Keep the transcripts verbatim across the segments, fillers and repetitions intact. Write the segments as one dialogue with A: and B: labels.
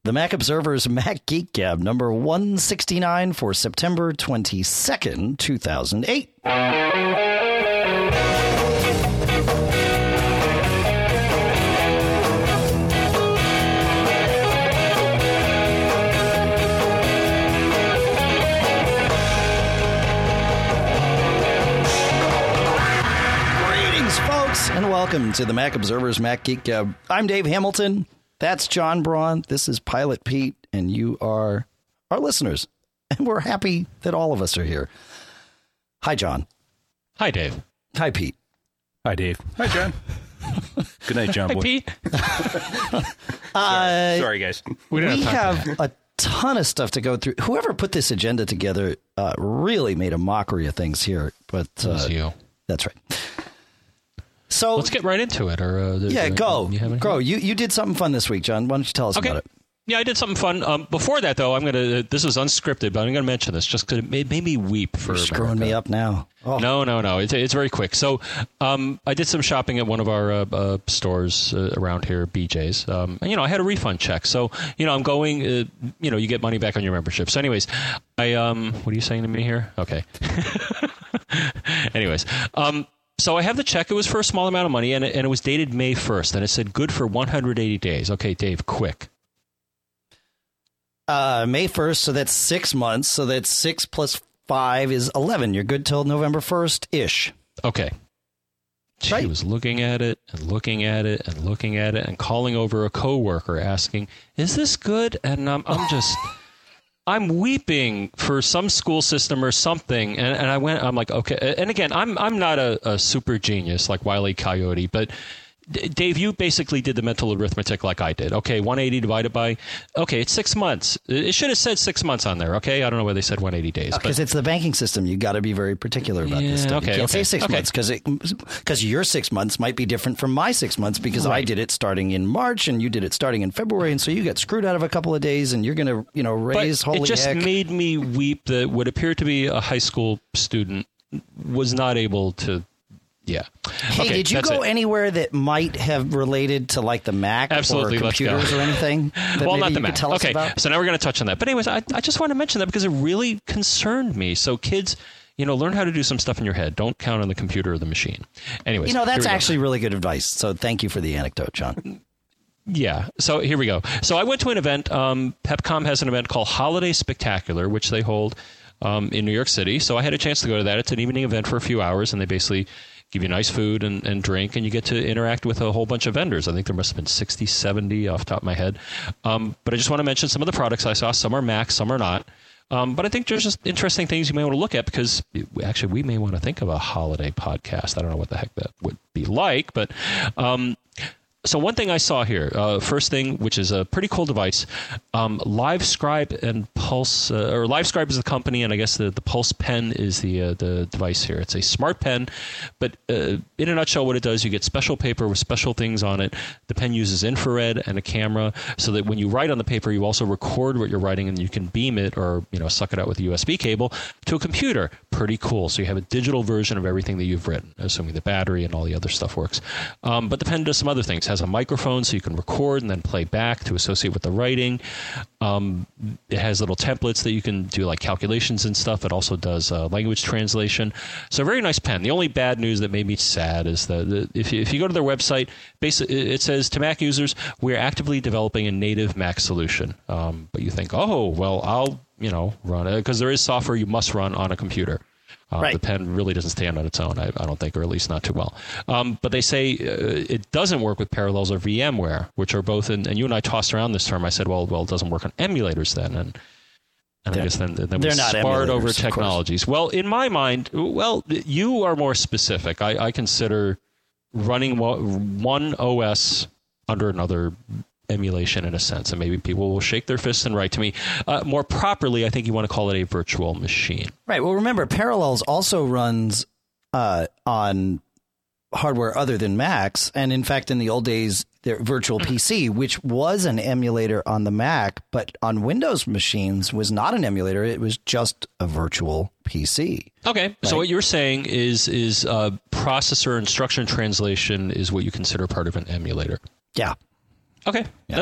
A: The Mac Observer's Mac Geek Gab, number one sixty-nine for September twenty-second, two thousand eight. Greetings, folks, and welcome to the Mac Observer's Mac Geek Gab. I'm Dave Hamilton. That's John Braun. This is Pilot Pete, and you are our listeners. And we're happy that all of us are here. Hi, John.
B: Hi, Dave.
A: Hi, Pete.
C: Hi, Dave. Hi, John. Good night, John.
B: Hi,
C: boy.
B: Pete.
A: uh,
C: Sorry, guys.
B: We,
A: we
B: have,
A: have a ton of stuff to go through. Whoever put this agenda together uh, really made a mockery of things here. But uh,
B: it was you.
A: That's right. So
B: let's get right into it. Or uh,
A: yeah,
B: do,
A: go,
B: you
A: go. You you did something fun this week, John. Why don't you tell us
B: okay.
A: about it?
B: Yeah, I did something fun. Um, before that, though, I'm gonna. This is unscripted, but I'm gonna mention this just because it made, made me weep. For
A: You're screwing
B: America.
A: me up now. Oh.
B: No, no, no. It's it's very quick. So, um, I did some shopping at one of our uh, uh, stores uh, around here, B J's. Um, and you know, I had a refund check. So, you know, I'm going. Uh, you know, you get money back on your membership. So, anyways, I um, what are you saying to me here? Okay. anyways, um. So I have the check. It was for a small amount of money, and it, and it was dated May first, and it said good for one hundred eighty days. Okay, Dave, quick.
A: Uh, May first, so that's six months. So that's six plus five is eleven. You're good till November first-ish.
B: Okay. She
A: Right.
B: was looking at it and looking at it and looking at it and calling over a coworker asking, is this good? And um, I'm just... I'm weeping for some school system or something, and, and I went. I'm like, okay. And again, I'm I'm not a, a super genius like Wile E. Coyote, but D- Dave, you basically did the mental arithmetic like I did. Okay, one hundred eighty divided by, okay, it's six months. It should have said six months on there. Okay, I don't know why they said one hundred eighty days.
A: Because it's the banking system. You got to be very particular about
B: Yeah,
A: this stuff.
B: okay,
A: you can't
B: okay,
A: say six
B: okay.
A: months because because your six months might be different from my six months because I
B: Right.
A: did it starting in March and you did it starting in February, and so you got screwed out of a couple of days, and you're going to you know raise
B: But
A: holy
B: it just
A: heck.
B: made me weep that what appeared to be a high school student was not able to. Yeah.
A: Hey,
B: Okay,
A: did you
B: that's
A: go
B: it.
A: anywhere that might have related to like the Mac
B: Absolutely,
A: or
B: let's go.
A: computers or anything? That
B: well,
A: maybe
B: not
A: you
B: the
A: could
B: Mac.
A: tell us
B: Okay,
A: about?
B: so now we're going to touch on that. But anyways, I, I just want to mention that because it really concerned me. So kids, you know, learn how to do some stuff in your head. Don't count on the computer or the machine. Anyways,
A: You know, that's
B: here we go.
A: actually really good advice. So thank you for the anecdote, John.
B: Yeah. So here we go. So I went to an event. Um, Pepcom has an event called Holiday Spectacular, which they hold um, in New York City. So I had a chance to go to that. It's an evening event for a few hours, and they basically give you nice food and, and drink, and you get to interact with a whole bunch of vendors. I think there must have been sixty, seventy off the top of my head. Um, but I just want to mention some of the products I saw. Some are Macs, some are not. Um, but I think there's just interesting things you may want to look at because we, actually we may want to think of a holiday podcast. I don't know what the heck that would be like, but... Um, So one thing I saw here, uh, first thing, which is a pretty cool device, um, LiveScribe and Pulse, uh, or LiveScribe is the company, and I guess the, the Pulse pen is the uh, the device here. It's a smart pen, but uh, in a nutshell, what it does, you get special paper with special things on it. The pen uses infrared and a camera, so that when you write on the paper, you also record what you're writing, and you can beam it or you know suck it out with a U S B cable to a computer. Pretty cool. So you have a digital version of everything that you've written, assuming the battery and all the other stuff works. Um, but the pen does some other things. It has a microphone so you can record and then play back to associate with the writing. Um, it has little templates that you can do like calculations and stuff. It also does uh, language translation. So a very nice pen. The only bad news that made me sad is that the, if, you, if you go to their website, basically it says to Mac users, we're actively developing a native Mac solution. Um, but you think, oh, well, I'll you know run it because there is software you must run on a computer. Uh,
A: Right.
B: The pen really doesn't stand on its own, I, I don't think, or at least not too well. Um, but they say uh, it doesn't work with Parallels or VMware, which are both in, and you and I tossed around this term. I said, well, well, it doesn't work on emulators then. And, and I
A: They're-
B: guess then, then we
A: they're not
B: sparred
A: emulators,
B: over
A: of course.
B: technologies. Well, in my mind, well, you are more specific. I, I consider running one O S under another emulation in a sense, and maybe people will shake their fists and write to me. Uh, more properly, I think you want to call it a virtual machine.
A: Right. Well, remember, Parallels also runs uh, on hardware other than Macs. And in fact, in the old days, their virtual P C, which was an emulator on the Mac, but on Windows machines was not an emulator. It was just a virtual P C.
B: Okay.
A: Right.
B: So what you're saying is is uh, processor instruction translation is what you consider part of an emulator.
A: Yeah.
B: Okay.
A: Yeah.
B: That's cool.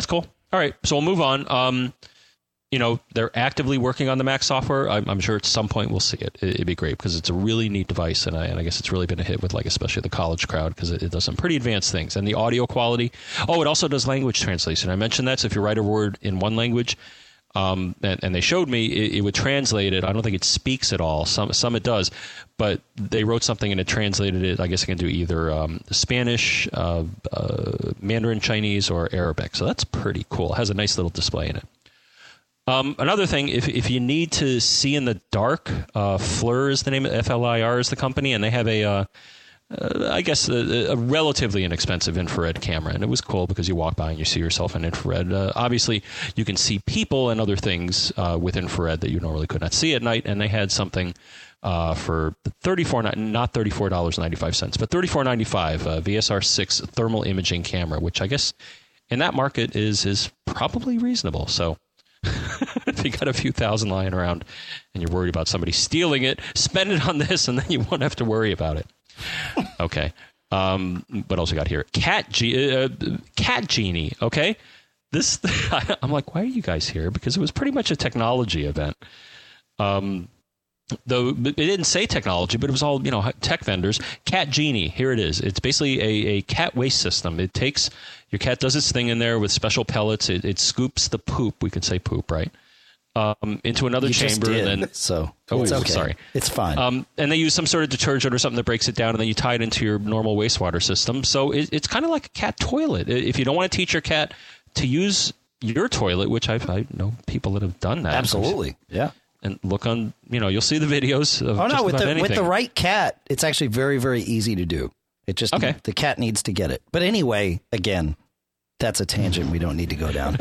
B: All right, so we'll move on. Um, you know, they're actively working on the Mac software. I'm, I'm sure at some point we'll see it. it. It'd be great because it's a really neat device, and I, and I guess it's really been a hit with like especially the college crowd because it, it does some pretty advanced things. And the audio quality. Oh, it also does language translation. I mentioned that. So if you write a word in one language, um, and, and they showed me, it, it would translate it. I don't think it speaks at all. Some some it does, but they wrote something and it translated it. I guess it can do either um, Spanish, uh, uh, Mandarin Chinese, or Arabic. So that's pretty cool. It has a nice little display in it. Um, another thing, if if you need to see in the dark, uh, FLIR is the name of F L I R is the company, and they have a, uh, uh, I guess, a, a relatively inexpensive infrared camera, and it was cool because you walk by and you see yourself in infrared. Uh, obviously, you can see people and other things uh, with infrared that you normally could not see at night, and they had something uh, for thirty-four not thirty-four dollars and ninety-five cents, but thirty-four ninety-five uh, V S R six thermal imaging camera, which I guess in that market is is probably reasonable. So. If you got a few thousand lying around and you're worried about somebody stealing it, spend it on this and then you won't have to worry about it. Okay. Um, what else we got here? Cat, G- uh, Cat Genie. Okay. This, I'm like, why are you guys here? Because it was pretty much a technology event. Um, though it didn't say technology, but it was all, you know, tech vendors. Cat Genie. Here it is. It's basically a, a cat waste system. It takes, your cat does its thing in there with special pellets. It, it scoops the poop. We could say poop, right? Um, into another
A: you
B: chamber.
A: Just did,
B: and then,
A: so
B: oh,
A: it's okay.
B: Sorry.
A: It's fine.
B: Um, and they use some sort of detergent or something that breaks it down, and then you tie it into your normal wastewater system. So it, it's kind of like a cat toilet. If you don't want to teach your cat to use your toilet, which I've, I know people that have done that.
A: Absolutely. Yeah.
B: And look on, you know, you'll see the videos of
A: oh,
B: just
A: no, with
B: about
A: the,
B: anything.
A: with the right cat, it's actually very, very easy to do. It just,
B: okay.
A: the cat needs to get it. But anyway, again, that's a tangent we don't need to go down.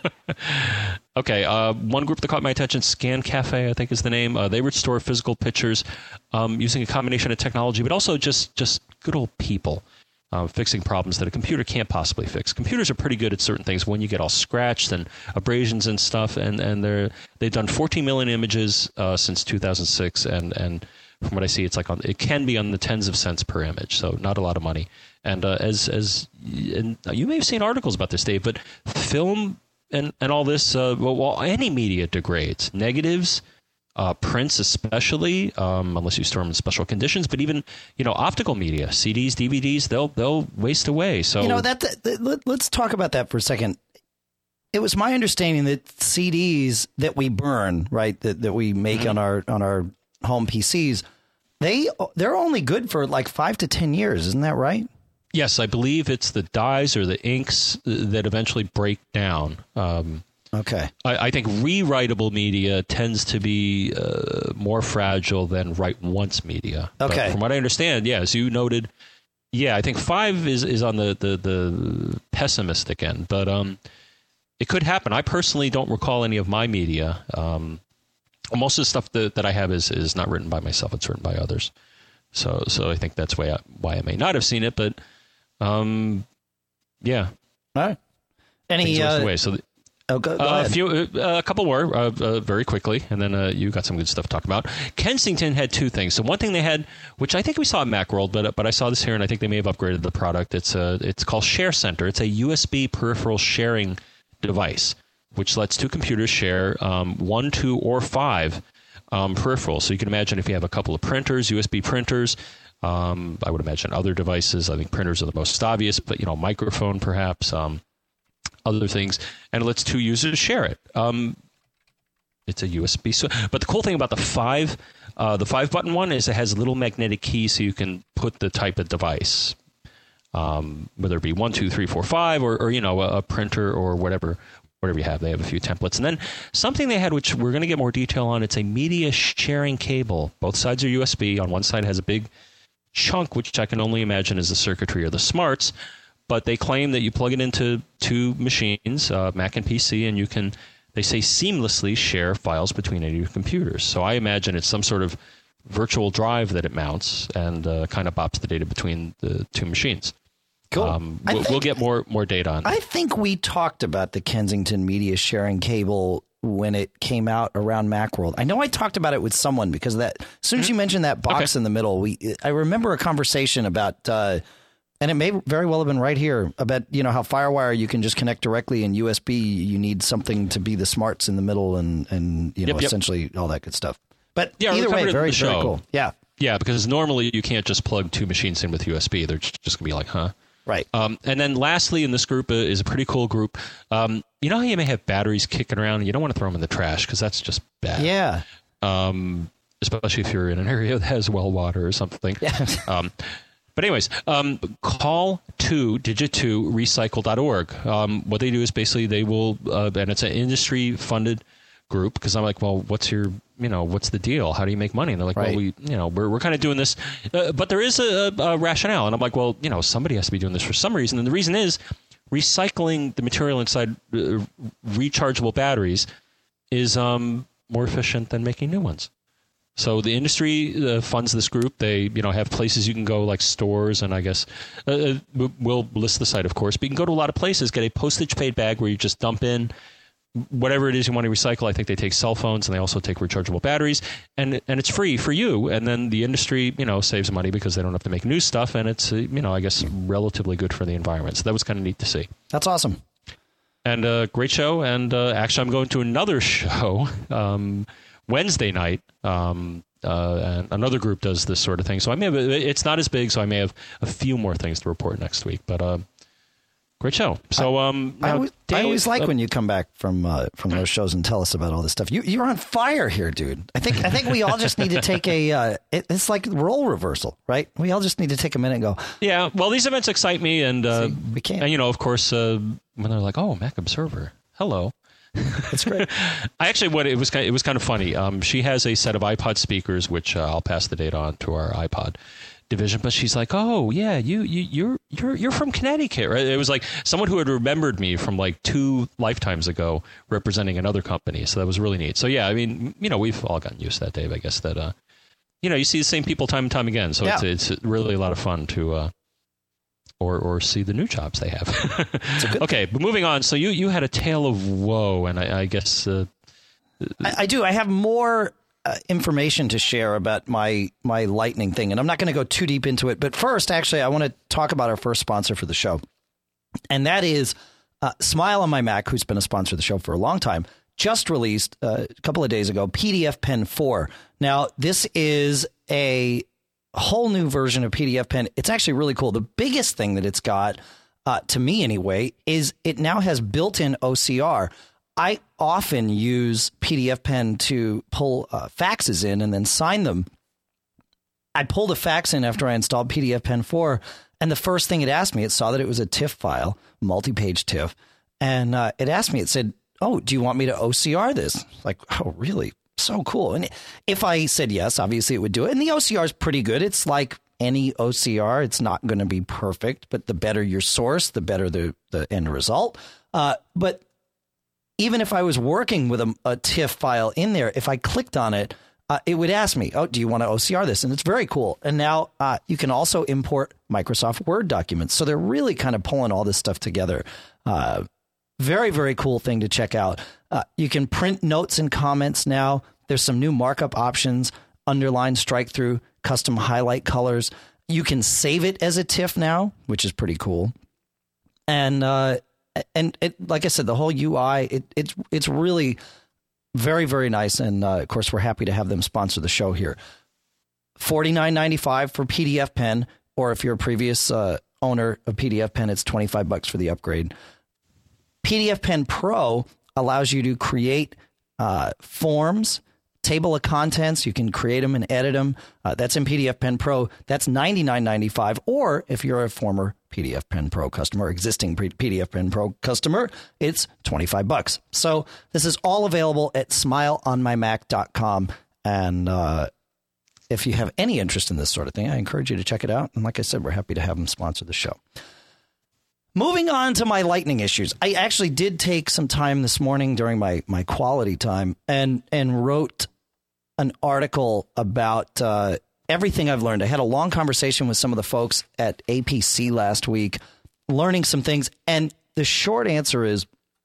B: Okay. Uh, one group that caught my attention, Scan Cafe, I think is the name. Uh, they restore physical pictures um, using a combination of technology, but also just, just good old people uh, fixing problems that a computer can't possibly fix. Computers are pretty good at certain things when you get all scratched and abrasions and stuff, and, and they're, they've done fourteen million images uh, since two thousand six, and, and from what I see, it's like on, it can be on the tens of cents per image, so not a lot of money. And uh, as as and you may have seen articles about this, Dave, but film and, and all this, uh, well, well, any media degrades. Negatives, uh, prints especially, um, unless you store them in special conditions. But even you know optical media, C Ds, D V Ds, they'll they'll waste away. So
A: you know that, that let, let's talk about that for a second. It was my understanding that C Ds that we burn, right, that that we make mm-hmm. on our on our home P Cs, they they're only good for like five to ten years, isn't that right?
B: Yes, I believe it's the dyes or the inks that eventually break down. Um,
A: okay.
B: I, I think rewritable media tends to be uh, more fragile than write once media.
A: Okay.
B: But from what I understand, yeah, as you noted, yeah, I think five is, is on the, the, the pessimistic end, but um, it could happen. I personally don't recall any of my media. Um, most of the stuff that, that I have is, is not written by myself. It's written by others. So so I think that's why I, why I may not have seen it, but um, yeah.
A: All right. Any uh,
B: away. So the,
A: oh, go, go
B: uh,
A: ahead.
B: a few, uh, a couple more, uh, uh, very quickly, and then uh, you got some good stuff to talk about. Kensington had two things. So one thing they had, which I think we saw at Macworld, but but I saw this here, and I think they may have upgraded the product. It's a it's called Share Center. It's a U S B peripheral sharing device, which lets two computers share um, one, two, or five um, peripherals. So you can imagine if you have a couple of printers, U S B printers. Um, I would imagine other devices. I think printers are the most obvious, but you know, microphone perhaps, um, other things, and it lets two users share it. Um, it's a U S B. So, but the cool thing about the five, uh, the five button one is it has a little magnetic key, so you can put the type of device, um, whether it be one, two, three, four, five, or, or you know, a, a printer or whatever. Whatever you have, they have a few templates. And then something they had, which we're going to get more detail on, it's a media sharing cable. Both sides are U S B. On one side has a big chunk, which I can only imagine is the circuitry or the smarts. But they claim that you plug it into two machines, uh, Mac and P C, and you can, they say, seamlessly share files between any of your computers. So I imagine it's some sort of virtual drive that it mounts and uh, kind of bops the data between the two machines.
A: Cool.
B: Um, we'll, think, we'll get more more data on that.
A: I think we talked about the Kensington media sharing cable when it came out around Macworld. I know I talked about it with someone because that as soon as you mentioned that box
B: okay.
A: in the middle, we I remember a conversation about uh, And it may very well have been right here. I bet, you know, how FireWire you can just connect directly, and U S B you need something to be the smarts in the middle and, and you know,
B: yep, yep.
A: essentially all that good stuff. But
B: yeah,
A: either way, very,
B: very
A: cool. Yeah.
B: Yeah, because normally you can't just plug two machines in with U S B. They're just going to be like, huh?
A: Right.
B: Um, and then lastly in this group uh, is a pretty cool group. Um, you know how you may have batteries kicking around? You don't want to throw them in the trash because that's just bad.
A: Yeah.
B: Um, especially if you're in an area that has well water or something.
A: Yeah.
B: um, but anyways, um, call to digit two recycle dot org. Um, what they do is basically they will, uh, and it's an industry funded group, because I'm like, well, what's your, you know, what's the deal? How do you make money? And they're like,
A: right.
B: well, we, you know, we're, we're kind of doing this, uh, but there is a, a rationale. And I'm like, well, you know, somebody has to be doing this for some reason. And the reason is recycling the material inside uh, rechargeable batteries is um, more efficient than making new ones. So the industry uh, funds this group. They, you know, have places you can go, like stores, and I guess uh, we'll list the site, of course. But you can go to a lot of places, get a postage paid bag where you just dump in whatever it is you want to recycle. I think they take cell phones, and they also take rechargeable batteries, and and it's free for you. And then the industry, you know, saves money because they don't have to make new stuff, and it's, uh, you know, I guess relatively good for the environment. So that was kind of neat to see.
A: That's awesome.
B: And uh, great show. And uh, actually, I'm going to another show um, Wednesday night. Um, uh, and another group does this sort of thing. So I may have, it's not as big, so I may have a few more things to report next week. But uh, great show. So um,
A: I,
B: now,
A: always,
B: Dave,
A: I always like
B: uh,
A: when you come back from uh, from those shows and tell us about all this stuff. You you're on fire here, dude. I think I think we all just need to take a. Uh, it, it's like role reversal, right? We all just need to take a minute and go.
B: Yeah. Well, these events excite me, and uh,
A: See, we can't.
B: And you know, of course, uh, when they're like, "Oh, Mac Observer, hello."
A: That's great.
B: I actually, what it was, kind of, it was kind of funny. Um, she has a set of iPod speakers, which uh, I'll pass the data on to our iPod division. But she's like, "Oh, yeah, you, you, you're, you're, you're from Connecticut, right?" It was like someone who had remembered me from like two lifetimes ago, representing another company. So that was really neat. So yeah, I mean, you know, we've all gotten used to that, Dave. I guess that, uh, you know, you see the same people time and time again. So
A: yeah.
B: it's, it's really a lot of fun to. Uh, Or, or see the new jobs they have. Okay, but moving on. So you, you had a tale of woe, and I, I guess uh,
A: I, I do. I have more uh, information to share about my my lightning thing, and I'm not going to go too deep into it. But first, actually, I want to talk about our first sponsor for the show, and that is uh, Smile on My Mac, who's been a sponsor of the show for a long time. Just released uh, a couple of days ago P D F Pen four. Now, this is a whole new version of P D F Pen. It's actually really cool. The biggest thing that it's got, uh, to me anyway, is it now has built-in O C R. I often use P D F Pen to pull uh, faxes in and then sign them. I pulled a fax in after I installed P D F Pen four, and the first thing it asked me, it saw that it was a TIFF file, multi-page TIFF, and uh, it asked me, it said, "Oh, do you want me to O C R this?" Like, oh, really? So cool. And if I said yes, obviously it would do it. And the O C R is pretty good. It's like any O C R. It's not going to be perfect, but the better your source, the better the, the end result. Uh, but even if I was working with a, a TIFF file in there, if I clicked on it, uh, it would ask me, "Oh, do you want to O C R this?" And it's very cool. And now uh, you can also import Microsoft Word documents. So they're really kind of pulling all this stuff together. Uh, Very, very cool thing to check out. Uh, you can print notes and comments now. There's some new markup options, underline, strike through, custom highlight colors. You can save it as a TIFF now, which is pretty cool. And uh, and it, like I said, the whole U I, it, it's it's really very, very nice. And uh, of course, we're happy to have them sponsor the show here. forty-nine ninety-five for P D F Pen, or if you're a previous uh, owner of P D F Pen, it's twenty-five bucks for the upgrade. P D F Pen Pro allows you to create uh, forms, table of contents. You can create them and edit them. Uh, that's in P D F Pen Pro. That's ninety-nine ninety-five. Or if you're a former P D F Pen Pro customer, existing P D F Pen Pro customer, it's twenty-five bucks. So this is all available at smile on my mac dot com. And uh, if you have any interest in this sort of thing, I encourage you to check it out. And like I said, we're happy to have them sponsor the show. Moving on to my lightning issues. I actually did take some time this morning during my, my quality time and, and wrote an article about uh, everything I've learned. I had a long conversation with some of the folks at A P C last week, learning some things. And the short answer is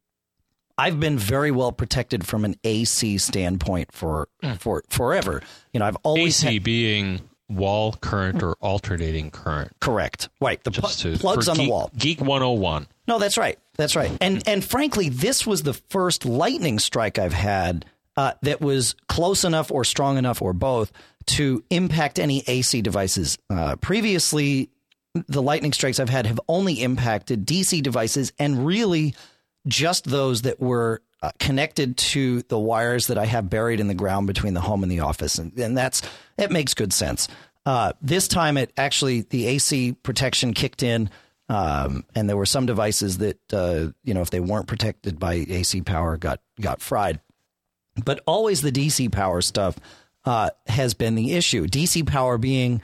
A: I've been very well protected from an A C standpoint for, for forever. You know, I've always
B: A C
A: had,
B: being wall current or alternating current.
A: Correct. Right. The pl-
B: to,
A: plugs on
B: geek,
A: the wall.
B: Geek one oh one.
A: No, that's right. That's right. And and frankly, this was the first lightning strike I've had uh, that was close enough or strong enough or both to impact any A C devices. Uh, previously, the lightning strikes I've had have only impacted D C devices, and really just those that were uh, connected to the wires that I have buried in the ground between the home and the office. And, and that's it makes good sense. Uh, this time, it actually the A C protection kicked in. Um, and there were some devices that, uh, you know, if they weren't protected by A C power, got got fried. But always the D C power stuff uh, has been the issue. D C power being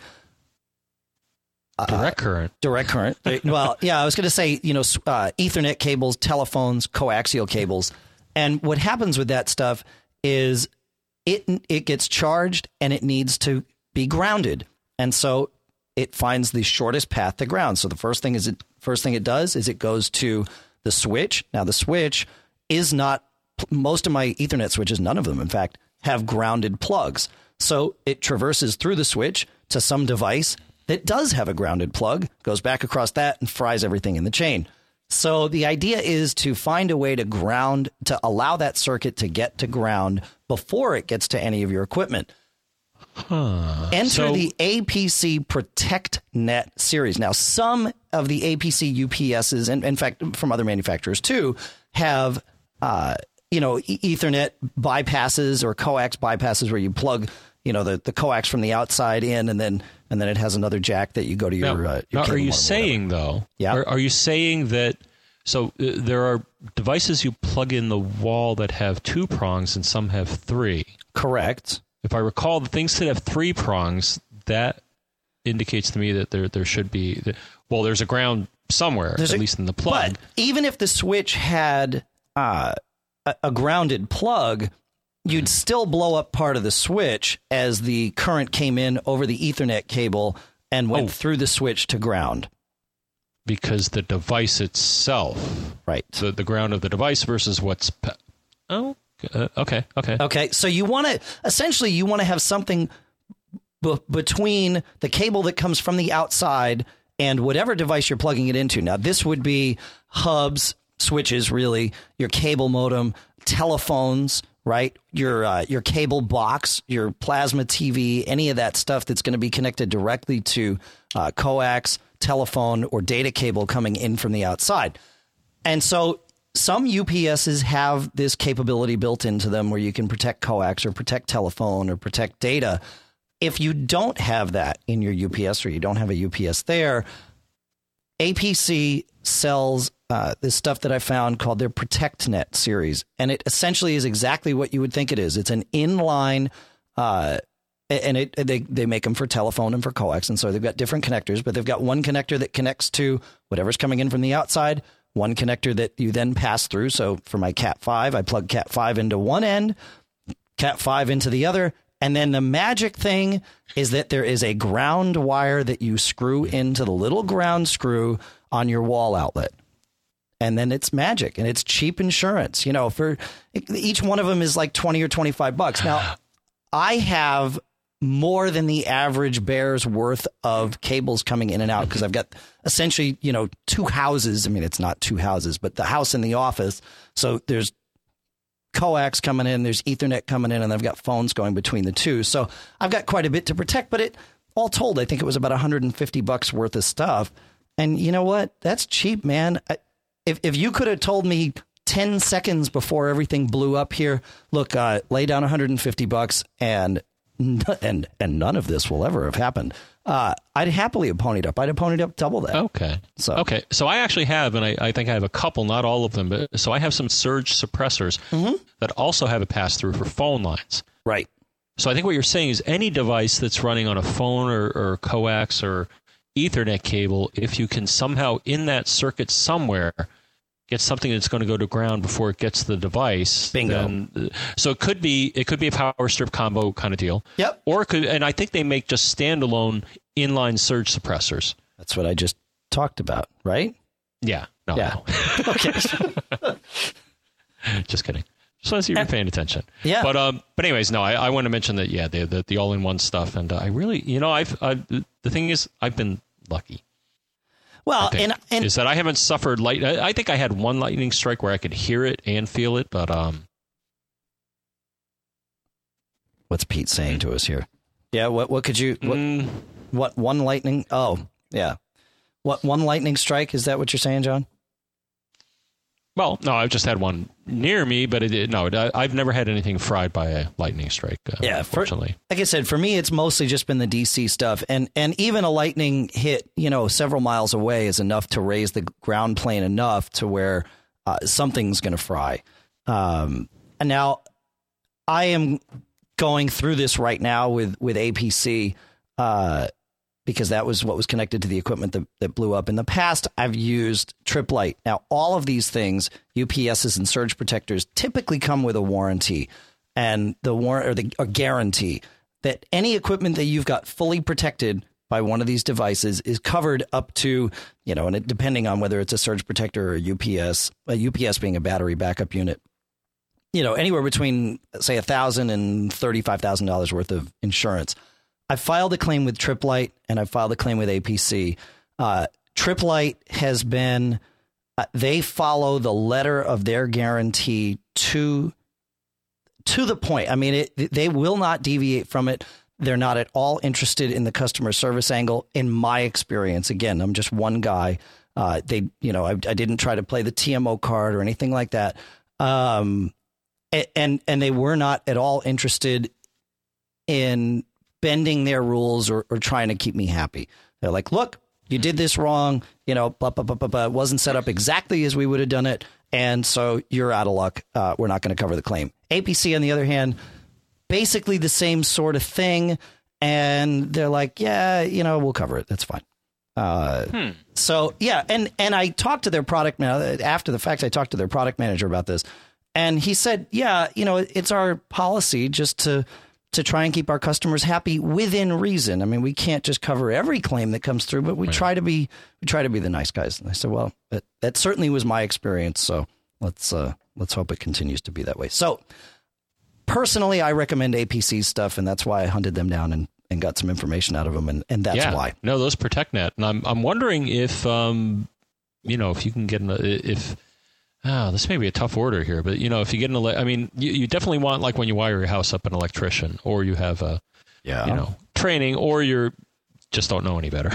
A: uh,
B: direct current.
A: Direct current. Well, yeah, I was going to say, you know, uh, Ethernet cables, telephones, coaxial cables. And what happens with that stuff is it it gets charged and it needs to be grounded. And so it finds the shortest path to ground. So the first thing is it first thing it does is it goes to the switch. Now the switch is not most of my Ethernet switches, none of them, in fact, have grounded plugs. So it traverses through the switch to some device that does have a grounded plug, goes back across that and fries everything in the chain. So the idea is to find a way to ground, to allow that circuit to get to ground before it gets to any of your equipment.
B: Huh.
A: Enter
B: so,
A: the A P C Protect Net series. Now, some of the A P C U P Ss, and in fact, from other manufacturers too, have uh, you know e- Ethernet bypasses or coax bypasses where you plug you know the, the coax from the outside in, and then and then it has another jack that you go to your.
B: Now,
A: uh, your
B: now are you saying though?
A: Yeah.
B: Are, are you saying that? So uh, there are devices you plug in the wall that have two prongs, and some have three.
A: Correct.
B: If I recall, the things that have three prongs, that indicates to me that there there should be, well, there's a ground somewhere,
A: there's
B: at
A: a,
B: least in the plug.
A: But even if the switch had uh, a, a grounded plug, you'd still blow up part of the switch as the current came in over the Ethernet cable and went
B: oh.
A: through the switch to ground.
B: Because the device itself,
A: right?
B: The, the ground of the device versus what's, pe- oh, Uh, okay. Okay.
A: Okay. So you want to essentially you want to have something b- between the cable that comes from the outside and whatever device you're plugging it into. Now, this would be hubs, switches, really, your cable modem, telephones, right? Your uh, your cable box, your plasma T V, any of that stuff that's going to be connected directly to uh, coax, telephone, or data cable coming in from the outside. And so some U P Ss have this capability built into them where you can protect coax or protect telephone or protect data. If you don't have that in your U P S or you don't have a U P S there, A P C sells uh, this stuff that I found called their ProtectNet series. And it essentially is exactly what you would think it is. It's an inline, uh, and it, they, they make them for telephone and for coax. And so they've got different connectors, but they've got one connector that connects to whatever's coming in from the outside, one connector that you then pass through. So for my Cat five, I plug Cat five into one end, Cat five into the other. And then the magic thing is that there is a ground wire that you screw into the little ground screw on your wall outlet. And then it's magic, and it's cheap insurance. You know, for each one of them is like twenty or twenty-five bucks. Now, I have more than the average bear's worth of cables coming in and out because I've got essentially, you know, two houses. I mean, it's not two houses, but the house and the office. So there's coax coming in, there's Ethernet coming in, and I've got phones going between the two. So I've got quite a bit to protect, but it all told, I think it was about one hundred fifty bucks worth of stuff. And you know what? That's cheap, man. I, if if you could have told me ten seconds before everything blew up here, look, uh, lay down one hundred fifty bucks and and and none of this will ever have happened. Uh, I'd happily have ponied up. I'd have ponied up double that.
B: Okay.
A: So
B: okay. So I actually have, and I, I think I have a couple, not all of them, but so I have some surge suppressors
A: mm-hmm.
B: that also have a pass through for phone lines.
A: Right.
B: So I think what you're saying is any device that's running on a phone or, or coax or Ethernet cable, if you can somehow in that circuit somewhere get something that's going to go to ground before it gets to the device.
A: Bingo.
B: Then, so it could be it could be a power strip combo kind of deal.
A: Yep.
B: Or it could, and I think they make just standalone inline surge suppressors.
A: That's what I just talked about, right?
B: Yeah. No.
A: Yeah.
B: No.
A: Okay.
B: Just kidding. So as you're paying attention.
A: Yeah.
B: But um, but anyways, no, I, I want to mention that, yeah, the the, the all-in-one stuff. And uh, I really, you know, I've, I've, the thing is, I've been lucky.
A: Well,
B: think,
A: and, and
B: is that I haven't suffered light. I, I think I had one lightning strike where I could hear it and feel it, but um.
A: What's Pete saying to us here? Yeah. What, what could you, what,
B: mm,
A: what one lightning? Oh, yeah. What one lightning strike? Is that what you're saying, John?
B: Well, no, I've just had one near me, but it, no, I, I've never had anything fried by a lightning strike. Uh,
A: yeah,
B: unfortunately.
A: For, like I said, for me, it's mostly just been the D C stuff, and and even a lightning hit, you know, several miles away is enough to raise the ground plane enough to where uh, something's going to fry. Um, and now, I am going through this right now with with A P C. Uh, because that was what was connected to the equipment that, that blew up. In the past, I've used Trip Light. Now, all of these things, U P Ss and surge protectors, typically come with a warranty and the war or the a guarantee that any equipment that you've got fully protected by one of these devices is covered up to, you know, and it, depending on whether it's a surge protector or a U P S, a U P S being a battery backup unit, you know, anywhere between, say, one thousand dollars and thirty-five thousand dollars worth of insurance. I filed a claim with Trip Light and I filed a claim with A P C. Uh, Trip Light has been, uh, they follow the letter of their guarantee to, to the point. I mean, it, they will not deviate from it. They're not at all interested in the customer service angle. In my experience, again, I'm just one guy. Uh, they, you know, I, I didn't try to play the T M O card or anything like that. Um, and, and they were not at all interested in bending their rules or, or trying to keep me happy. They're like, look, you did this wrong. You know, blah, blah, blah, blah, blah. It wasn't set up exactly as we would have done it. And so you're out of luck. Uh, we're not going to cover the claim. A P C, on the other hand, basically the same sort of thing. And they're like, yeah, you know, we'll cover it. That's fine. Uh, hmm. So, yeah. And, and I talked to their product manager after the fact. I talked to their product manager about this. And he said, yeah, you know, it's our policy just to to try and keep our customers happy within reason. I mean, we can't just cover every claim that comes through, but we right. try to be we try to be the nice guys. And I said, well, that, that certainly was my experience. So let's uh, let's hope it continues to be that way. So personally, I recommend A P C stuff, and that's why I hunted them down and, and got some information out of them, and, and that's
B: yeah.
A: why.
B: No, those ProtectNet, and I'm I'm wondering if um, you know, if you can get an, if. Oh, this may be a tough order here, but, you know, if you get an, ele- I mean, you, you definitely want, like when you wire your house up, an electrician, or you have a, yeah. you know, training, or you're just don't know any better.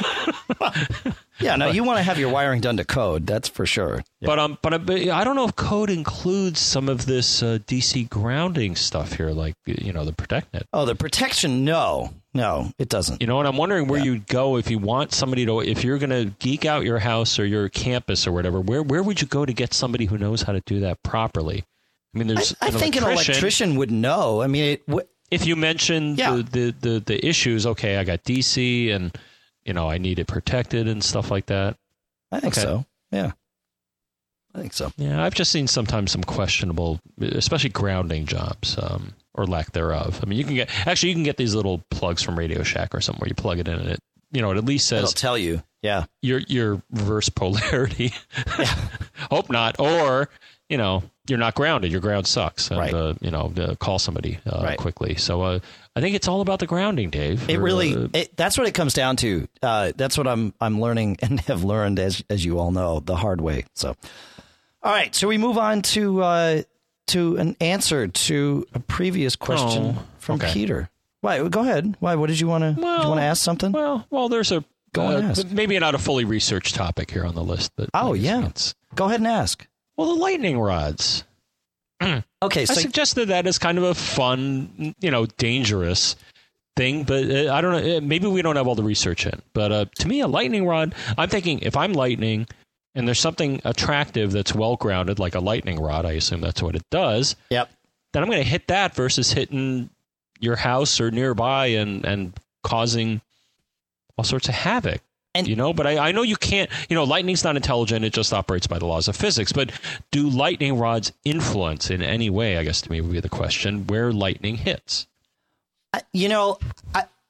A: yeah, no, you want to have your wiring done to code, that's for sure. Yeah.
B: But um, but, but I don't know if code includes some of this uh, D C grounding stuff here, like, you know, the ProtectNet.
A: Oh, the protection? No, no, it doesn't.
B: You know, and I'm wondering where yeah. you'd go if you want somebody to, if you're going to geek out your house or your campus or whatever, where where would you go to get somebody who knows how to do that properly? I mean, there's
A: I, I
B: an
A: think an electrician would know. I mean, it w-
B: if you mention yeah. the, the, the, the issues, okay, I got D C and, you know, I need it protected and stuff like that.
A: I think okay. so. Yeah. I think so.
B: Yeah, I've just seen sometimes some questionable, especially grounding jobs, um, or lack thereof. I mean, you can get, actually, you can get these little plugs from Radio Shack or somewhere. You plug it in and it, you know, it at least says.
A: It'll tell you. Yeah.
B: Your, your reverse polarity.
A: Yeah.
B: Hope not. Or, you know, you're not grounded. Your ground sucks. And,
A: right.
B: uh, you know, uh, call somebody uh,
A: right.
B: quickly. So uh, I think it's all about the grounding, Dave.
A: It
B: or,
A: really,
B: uh,
A: it, that's what it comes down to. Uh, that's what I'm I'm learning and have learned, as as you all know, the hard way. So, all right. So we move on to uh, to an answer to a previous question
B: oh,
A: from
B: okay.
A: Peter. Why? Go ahead. Why? What did you want to?
B: Well,
A: did you want to ask something?
B: Well, well, there's a
A: go uh, and ask.
B: Maybe not a fully researched topic here on the list. But
A: oh yeah, go ahead and ask.
B: Well, the lightning rods.
A: Okay, so
B: I suggested that as kind of a fun, you know, dangerous thing, but uh, I don't know. Maybe we don't have all the research in. But uh, to me, a lightning rod, I'm thinking if I'm lightning and there's something attractive that's well grounded, like a lightning rod, I assume that's what it does.
A: Yep.
B: Then I'm going to hit that versus hitting your house or nearby and, and causing all sorts of havoc. And, you know, but I, I know you can't, you know, lightning's not intelligent. It just operates by the laws of physics. But do lightning rods influence in any way, I guess to me would be the question, where lightning hits?
A: You know, I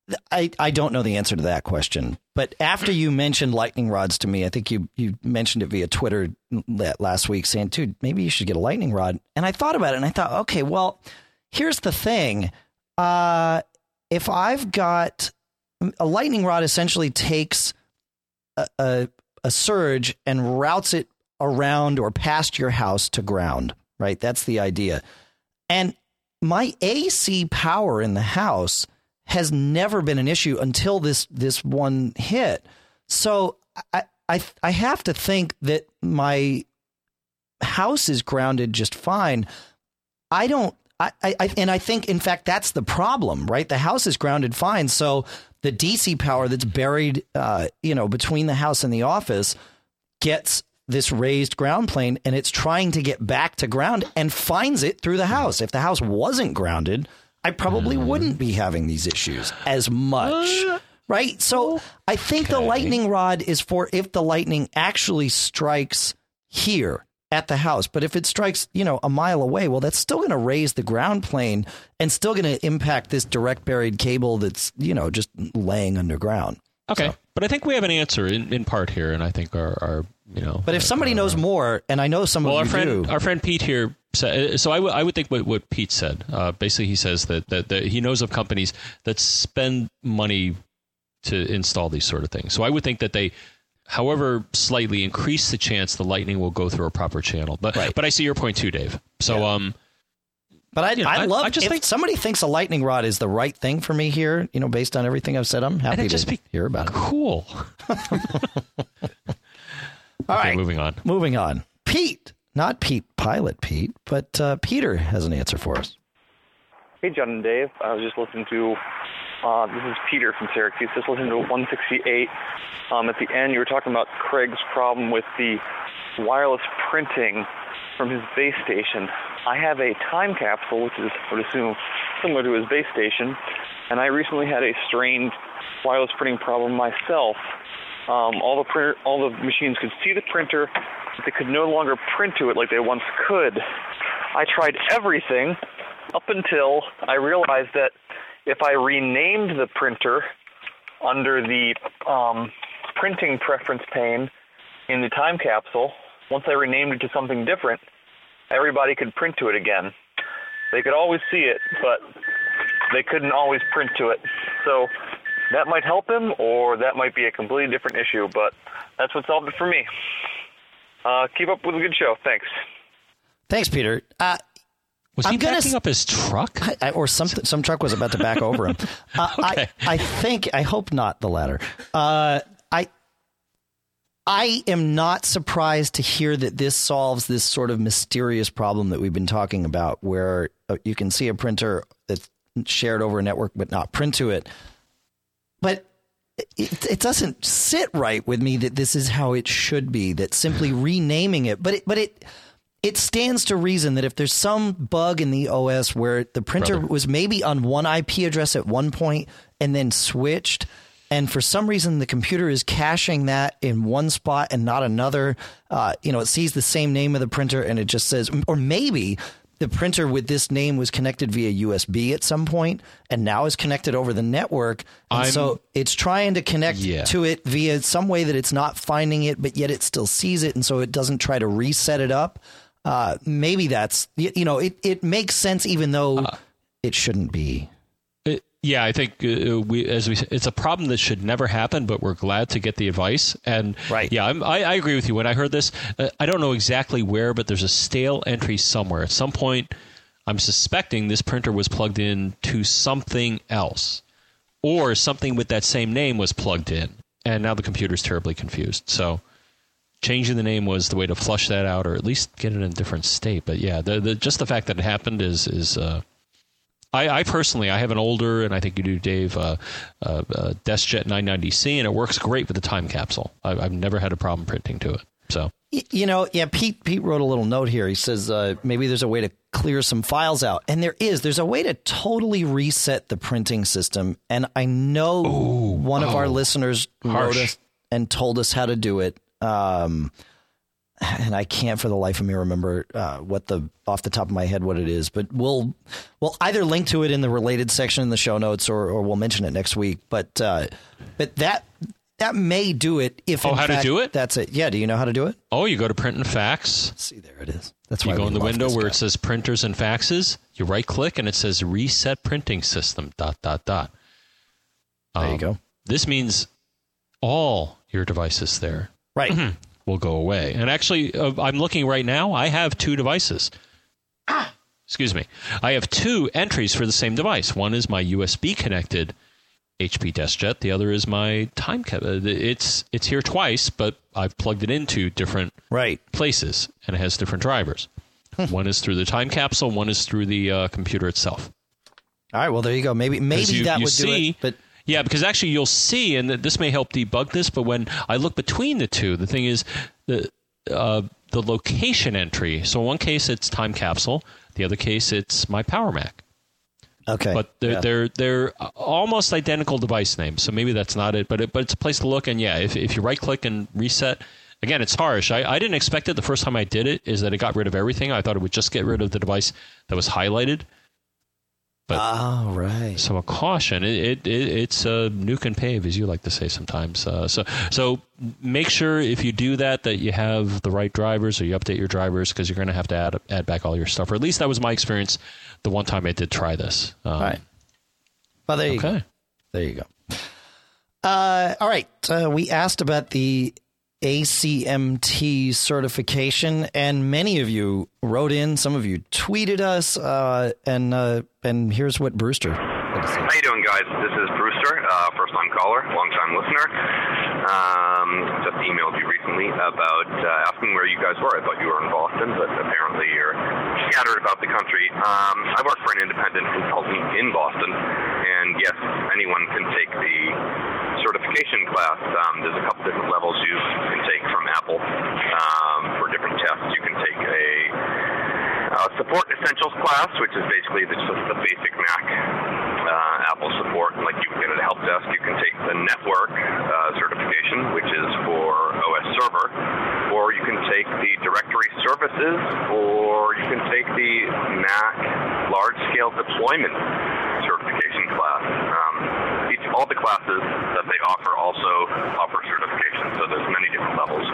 A: I, I don't know the answer to that question. But after you mentioned lightning rods to me, I think you, you mentioned it via Twitter last week saying, dude, maybe you should get a lightning rod. And I thought about it and I thought, okay, well, here's the thing. Uh, if I've got a lightning rod, essentially takes a, a, a surge and routes it around or past your house to ground, right? That's the idea. And my A C power in the house has never been an issue until this this one hit. So I, I I have to think that my house is grounded just fine. I don't I, I and I think in fact that's the problem, right? The house is grounded fine. So the D C power that's buried uh, you know, between the house and the office gets this raised ground plane and it's trying to get back to ground and finds it through the house. If the house wasn't grounded, I probably mm. wouldn't be having these issues as much, uh, right? So I think okay. the lightning rod is for if the lightning actually strikes here at the house. But if it strikes, you know, a mile away, well, that's still going to raise the ground plane and still going to impact this direct buried cable that's, you know, just laying underground.
B: Okay.
A: So.
B: But I think we have an answer in, in part here. And I think our, our you know.
A: But if
B: our,
A: somebody
B: our,
A: knows more, and I know some
B: well,
A: of
B: our
A: you
B: friend,
A: do.
B: Our friend Pete here. So, so I, w- I would think what, what Pete said. Uh, basically, he says that, that, that he knows of companies that spend money to install these sort of things. So I would think that they, however, slightly increase the chance the lightning will go through a proper channel. But right. but I see your point too, Dave. So
A: yeah.
B: um,
A: but I,
B: you know,
A: I love
B: I just
A: if
B: think
A: somebody thinks a lightning rod is the right thing for me here. You know, based on everything I've said, I'm happy to
B: just be
A: hear about it.
B: Cool.
A: All
B: okay,
A: right,
B: moving on.
A: Moving on. Pete. Not Pete, Pilot Pete, but uh, Peter has an answer for us.
D: Hey, John and Dave. I was just listening to, uh, this is Peter from Syracuse, just listening to one sixty-eight. Um, at the end, you were talking about Craig's problem with the wireless printing from his base station. I have a time capsule, which is, I would assume, similar to his base station, and I recently had a strange wireless printing problem myself. Um, all the printer, all the machines could see the printer, but they could no longer print to it like they once could. I tried everything up until I realized that if I renamed the printer under the um, printing preference pane in the time capsule, once I renamed it to something different, everybody could print to it again. They could always see it, but they couldn't always print to it. So that might help him, or that might be a completely different issue, but that's what solved it for me. Uh, keep up with a good show. Thanks.
A: Thanks, Peter. Uh,
B: was
A: I'm
B: he
A: gonna
B: backing
A: s-
B: up his truck?
A: I, I, or some some truck was about to back over him. Uh,
B: okay.
A: I, I think, I hope not the latter. Uh, I I am not surprised to hear that this solves this sort of mysterious problem that we've been talking about, where uh, you can see a printer that's shared over a network but not print to it. But it, it doesn't sit right with me that this is how it should be, that simply renaming it. But it, but it it stands to reason that if there's some bug in the O S where the printer
B: Brother.
A: was maybe on one I P address at one point and then switched, and for some reason the computer is caching that in one spot and not another, uh, you know, it sees the same name of the printer and it just says, or maybe the printer with this name was connected via U S B at some point and now is connected over the network. And
B: I'm,
A: so it's trying to connect
B: yeah.
A: to it via some way that it's not finding it, but yet it still sees it. And so it doesn't try to reset it up. Uh, maybe that's, you know, it, it makes sense, even though uh, it shouldn't be.
B: It, yeah, I think uh, we, as we, it's a problem that should never happen, but we're glad to get the advice. And
A: right.
B: yeah, I'm, I, I agree with you. When I heard this, uh, I don't know exactly where, but there's a stale entry somewhere. At some point, I'm suspecting this printer was plugged in to something else, or something with that same name was plugged in, and now the computer's terribly confused. So changing the name was the way to flush that out, or at least get it in a different state. But yeah, the, the, just the fact that it happened is is. Uh, I, I personally, I have an older, and I think you do, Dave, uh, uh, uh, DeskJet nine ninety C, and it works great with the time capsule. I've, I've never had a problem printing to it. So,
A: you know, yeah, Pete Pete wrote a little note here. He says uh, maybe there's a way to clear some files out, and there is. There's a way to totally reset the printing system, and I know
B: Ooh,
A: one
B: oh,
A: of our listeners
B: harsh.
A: wrote us and told us how to do it. Um, and I can't for the life of me remember uh, what the off the top of my head what it is, but we'll we'll either link to it in the related section in the show notes, or, or we'll mention it next week. But uh, but that that may do it. If
B: oh,
A: in
B: how
A: fact,
B: to do it?
A: That's it. Yeah. Do you know how to do it?
B: Oh, you go to print and fax.
A: Let's see, there it is. That's
B: you
A: why
B: go
A: we
B: in the
A: love
B: window
A: this
B: where
A: guy.
B: it says printers and faxes. You right click and it says reset printing system. Dot dot dot.
A: There
B: um,
A: you go.
B: This means all your devices there
A: Right.
B: will go away. And actually, uh, I'm looking right now. I have two devices. Excuse me. I have two entries for the same device. One is my U S B connected H P DeskJet. The other is my time cap. It's it's here twice, but I've plugged it into different
A: Right.
B: places, and it has different drivers. One is through the time capsule. One is through the uh, computer itself.
A: All right. Well, there you go. Maybe maybe
B: you,
A: that
B: you
A: would
B: see,
A: do it. But
B: yeah, because actually you'll see, and this may help debug this, but when I look between the two, the thing is the uh, the location entry. So in one case it's time capsule, the other case it's my Power Mac.
A: okay.
B: But they're
A: yeah.
B: they're they're almost identical device names, so maybe that's not it. But it, but it's a place to look, and yeah, if if you right click and reset. Again, it's harsh. I, I didn't expect it the first time I did it, is that it got rid of everything. I thought it would just get rid of the device that was highlighted. But
A: Oh, right.
B: so a caution, it, it, it it's a nuke and pave, as you like to say sometimes. Uh, so so make sure if you do that, that you have the right drivers, or you update your drivers, because you're going to have to add add back all your stuff. Or at least that was my experience the one time I did try this. Um,
A: All right. Well, there you go.
B: Okay.
A: There you go. Uh, all right. Uh, we asked about the A C M T certification, and many of you wrote in. Some of you tweeted us, uh, and uh, and here's what Brewster had to say.
E: How you doing, guys? This is Brewster, uh, first-time caller, long-time listener. Um, just emailed you recently about uh, asking where you guys were. I thought you were in Boston, but apparently you're scattered about the country. Um, I work for an independent consultant in Boston, and yes, anyone can take the certification class. Um, there's a couple different levels you can take from Apple um, for different tests. You can take a uh, support essentials class, which is basically the, just the basic Mac uh, Apple support, like you would get at a help desk. You can take the network uh, certification, which is for O S Server, or you can take the directory services, or you can take the Mac large-scale deployment certification class. Um, each, all the classes that they offer also offer certification, so there's many different levels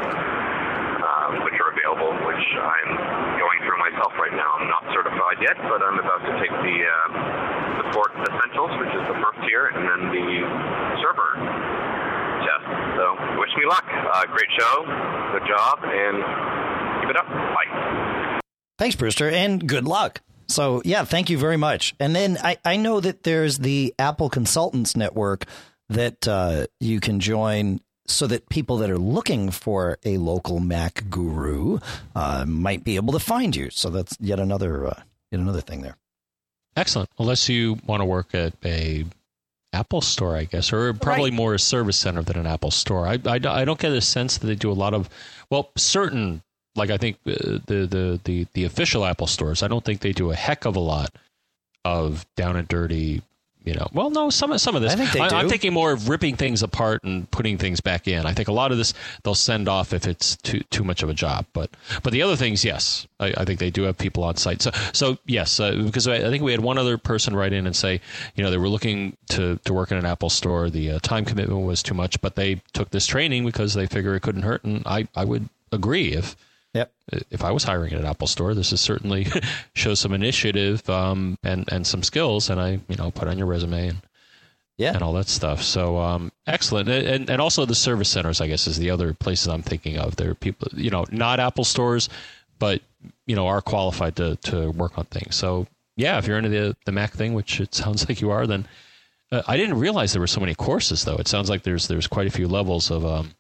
E: um, which are available, which I'm going through myself right now. I'm not certified yet, but I'm about to take the uh, support essentials, which is the first tier, and then the server test. So wish me luck. Uh, great show. Good job, and keep it up. Bye.
A: Thanks, Brewster, and good luck. So, yeah, thank you very much. And then I, I know that there's the Apple Consultants Network that uh, you can join, so that people that are looking for a local Mac guru uh, might be able to find you. So that's yet another uh, yet another thing there.
B: Excellent. Unless you want to work at a Apple store, I guess, or probably
A: Right.
B: more a service center than an Apple store. I, I, I don't get a sense that they do a lot of, well, certain, like I think uh, the, the, the, the official Apple stores, I don't think they do a heck of a lot of down and dirty, you know, well, no, some, some of this,
A: I think they
B: I,
A: do.
B: I'm thinking more of ripping things apart and putting things back in. I think a lot of this they'll send off if it's too too much of a job. But but the other things, yes, I, I think they do have people on site. So so yes, uh, because I, I think we had one other person write in and say, you know, they were looking to, to work in an Apple store. The uh, time commitment was too much, but they took this training because they figure it couldn't hurt. And I, I would agree if.
A: Yep.
B: If I was hiring at an Apple store, this is certainly shows some initiative um, and and some skills, and I you know put on your resume and
A: Yeah.
B: and all that stuff. So um, excellent, and and also the service centers, I guess, is the other places I'm thinking of. There are people, you know, not Apple stores, but you know are qualified to to work on things. So yeah, if you're into the the Mac thing, which it sounds like you are, then uh, I didn't realize there were so many courses though. It sounds like there's there's quite a few levels of. Um,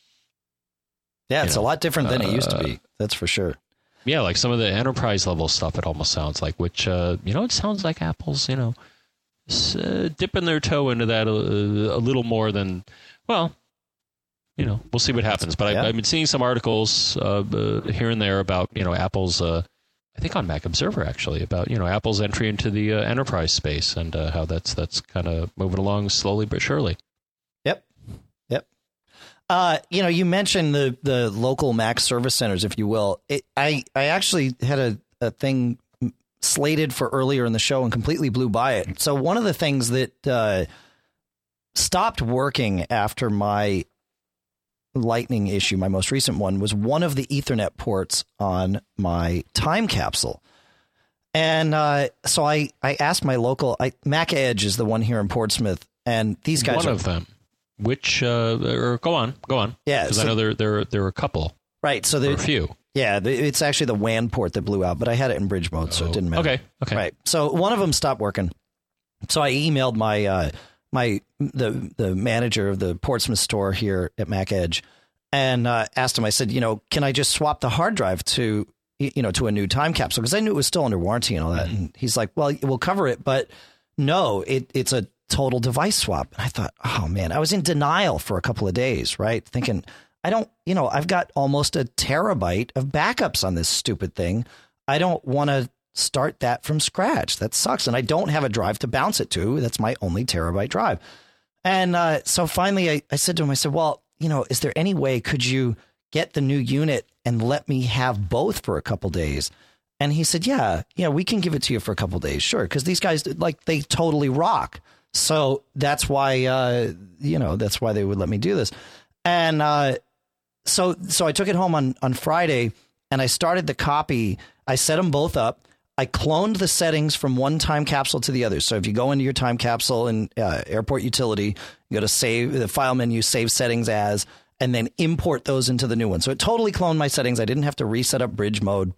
A: Yeah, it's
B: you know,
A: a lot different than it used to
B: uh,
A: be. That's for sure.
B: Yeah, like some of the enterprise level stuff, it almost sounds like, which, uh, you know, it sounds like Apple's, you know, s- uh, dipping their toe into that a, a little more than, well, you know, we'll see what happens. But
A: Yeah.
B: I, I've been seeing some articles uh, uh, here and there about, you know, Apple's, uh, I think on Mac Observer, actually, about, you know, Apple's entry into the uh, enterprise space and uh, how that's that's kind of moving along slowly but surely.
A: Yep. Yep. Uh, you know, you mentioned the, the local Mac service centers, if you will. It, I, I actually had a, a thing slated for earlier in the show and completely blew by it. So one of the things that uh, stopped working after my Lightning issue, my most recent one, was one of the Ethernet ports on my time capsule. And uh, so I, I asked my local, I, Mac Edge is the one here in Portsmouth, and these guys
B: one
A: are,
B: of them. Which, uh, or go on, go on.
A: Yeah.
B: Because
A: So,
B: I know there, there, there are a couple.
A: right. So
B: Or
A: there
B: a few.
A: Yeah, it's actually the W A N port that blew out, but I had it in bridge mode, so it didn't matter.
B: Okay, okay.
A: Right. So one of them stopped working. So I emailed my uh, my the the manager of the Portsmouth store here at Mac Edge and uh, asked him. I said, you know, can I just swap the hard drive to you know to a new time capsule, because I knew it was still under warranty and all that. Mm-hmm. And he's like, well, we'll cover it, but no, it it's a total device swap. And I thought, oh man, I was in denial for a couple of days, right? Thinking, I don't, you know, I've got almost a terabyte of backups on this stupid thing. I don't want to start that from scratch. That sucks. And I don't have a drive to bounce it to. That's my only terabyte drive. And uh, so finally I, I said to him, I said, well, you know, is there any way, could you get the new unit and let me have both for a couple days? And he said, yeah, yeah, we can give it to you for a couple days. Sure. Because these guys, like, they totally rock. So that's why, uh, you know, that's why they would let me do this. And uh, so so I took it home on, on Friday and I started the copy. I set them both up. I cloned the settings from one time capsule to the other. So if you go into your time capsule in uh, Airport Utility, you go to save the file menu, save settings as, and then import those into the new one. So it totally cloned my settings. I didn't have to reset up bridge mode.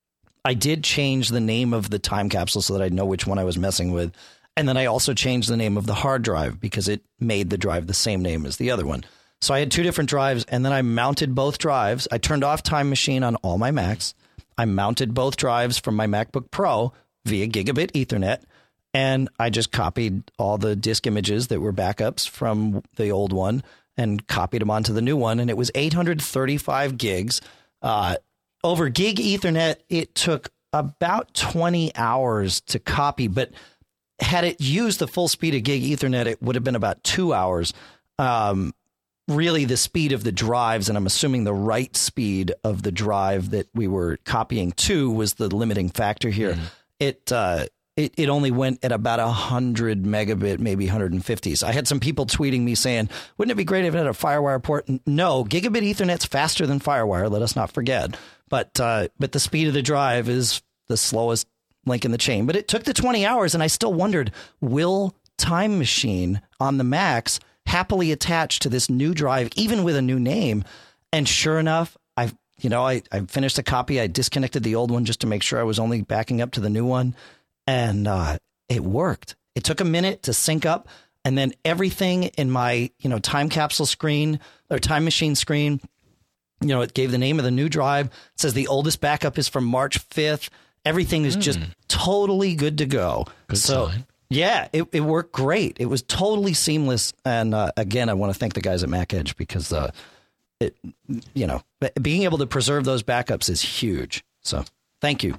A: I did change the name of the time capsule so that I'd know which one I was messing with. And then I also changed the name of the hard drive because it made the drive the same name as the other one. So I had two different drives, and then I mounted both drives. I turned off Time Machine on all my Macs. I mounted both drives from my MacBook Pro via gigabit Ethernet, and I just copied all the disk images that were backups from the old one and copied them onto the new one, and it was eight hundred thirty-five gigs. Uh, over gig Ethernet, it took about twenty hours to copy, but had it used the full speed of gig Ethernet, it would have been about two hours. Um, really, the speed of the drives, and I'm assuming the write speed of the drive that we were copying to, was the limiting factor here. Mm. It, uh, it it only went at about one hundred megabit, maybe one hundred fifty. So I had some people tweeting me saying, wouldn't it be great if it had a FireWire port? No, gigabit Ethernet's faster than FireWire, let us not forget. But uh, but the speed of the drive is the slowest link in the chain. But it took the twenty hours, and I still wondered, will Time Machine on the Macs happily attach to this new drive, even with a new name? And sure enough, I you know I, I finished a copy. I disconnected the old one just to make sure I was only backing up to the new one, and uh, it worked. It took a minute to sync up, and then everything in my you know time capsule screen or Time Machine screen, you know, it gave the name of the new drive. It says the oldest backup is from March fifth. Everything is mm. just totally good to go.
B: Good
A: so,
B: sign.
A: Yeah, it, it worked great. It was totally seamless. And uh, again, I want to thank the guys at Mac Edge because, uh, it, you know, being able to preserve those backups is huge. So thank you.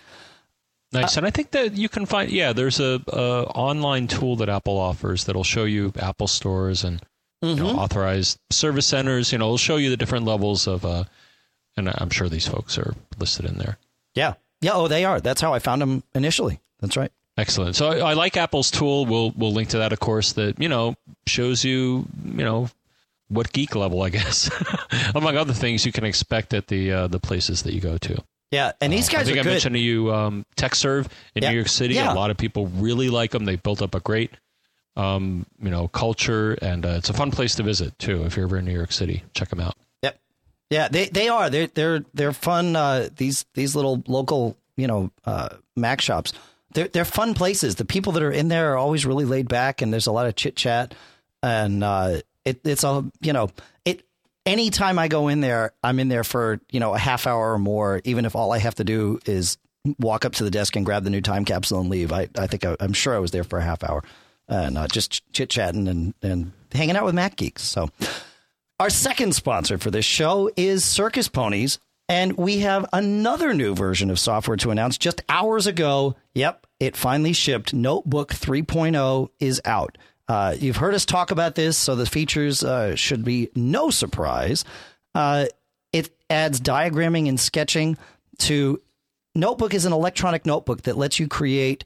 B: Nice. Uh, and I think that you can find, yeah, there's a, a online tool that Apple offers that'll show you Apple stores and mm-hmm. you know, authorized service centers. You know, it'll show you the different levels of, uh, and I'm sure these folks are listed in there.
A: Yeah. Yeah. Oh, they are. That's how I found them initially. That's right.
B: Excellent. So I, I like Apple's tool. We'll we'll link to that, of course, that, you know, shows you, you know, what geek level, I guess, among other things you can expect at the uh, the places that you go to.
A: Yeah. And these guys
B: uh, I think
A: are
B: I
A: good.
B: mentioned to you um, TechServe in
A: yeah.
B: New York City.
A: Yeah.
B: A lot of people really like them. They built up a great, um, you know, culture, and uh, it's a fun place to visit, too. If you're ever in New York City, check them out.
A: Yep. Yeah, they they are. They're, they're, they're fun. Uh, these these little local, you know, uh, Mac shops. They're, they're fun places. The people that are in there are always really laid back, and there's a lot of chit chat. And uh, it, it's a, you know, it. Anytime I go in there, I'm in there for, you know, a half hour or more, even if all I have to do is walk up to the desk and grab the new time capsule and leave. I, I think I, I'm sure I was there for a half hour and uh, just chit chatting and, and hanging out with Mac geeks. So our second sponsor for this show is Circus Ponies. And we have another new version of software to announce just hours ago. Yep, it finally shipped. Notebook three point oh is out. Uh, you've heard us talk about this, so the features uh, should be no surprise. Uh, it adds diagramming and sketching to Notebook is an electronic notebook that lets you create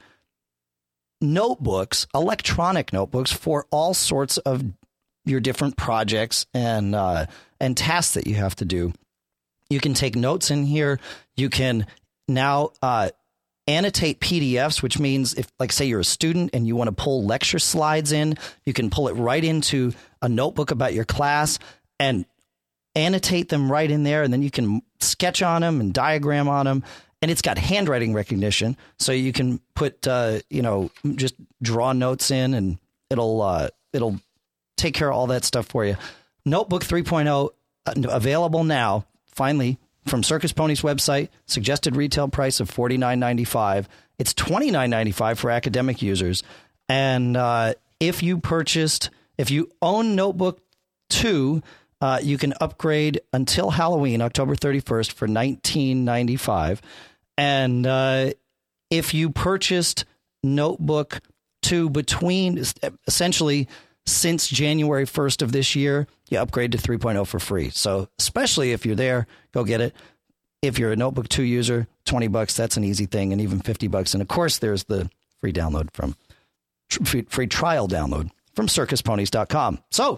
A: notebooks, electronic notebooks for all sorts of your different projects and uh, and tasks that you have to do. You can take notes in here. You can now uh, annotate P D Fs, which means if, like, say you're a student and you want to pull lecture slides in, you can pull it right into a notebook about your class and annotate them right in there. And then you can sketch on them and diagram on them. And it's got handwriting recognition, so you can put, uh, you know, just draw notes in, and it'll uh, it'll take care of all that stuff for you. Notebook three point oh uh, available now, finally, from Circus Pony's website. Suggested retail price of forty-nine ninety-five. It's twenty-nine ninety-five for academic users. And uh, if you purchased, if you own Notebook two, uh, you can upgrade until Halloween, October thirty-first, for nineteen ninety-five. And uh, if you purchased Notebook two between, essentially, since January first of this year, you upgrade to three point oh for free. So especially if you're there, go get it. If you're a Notebook two user, twenty bucks, that's an easy thing, and even fifty bucks. And of course, there's the free download from free, free trial download from circus ponies dot com. So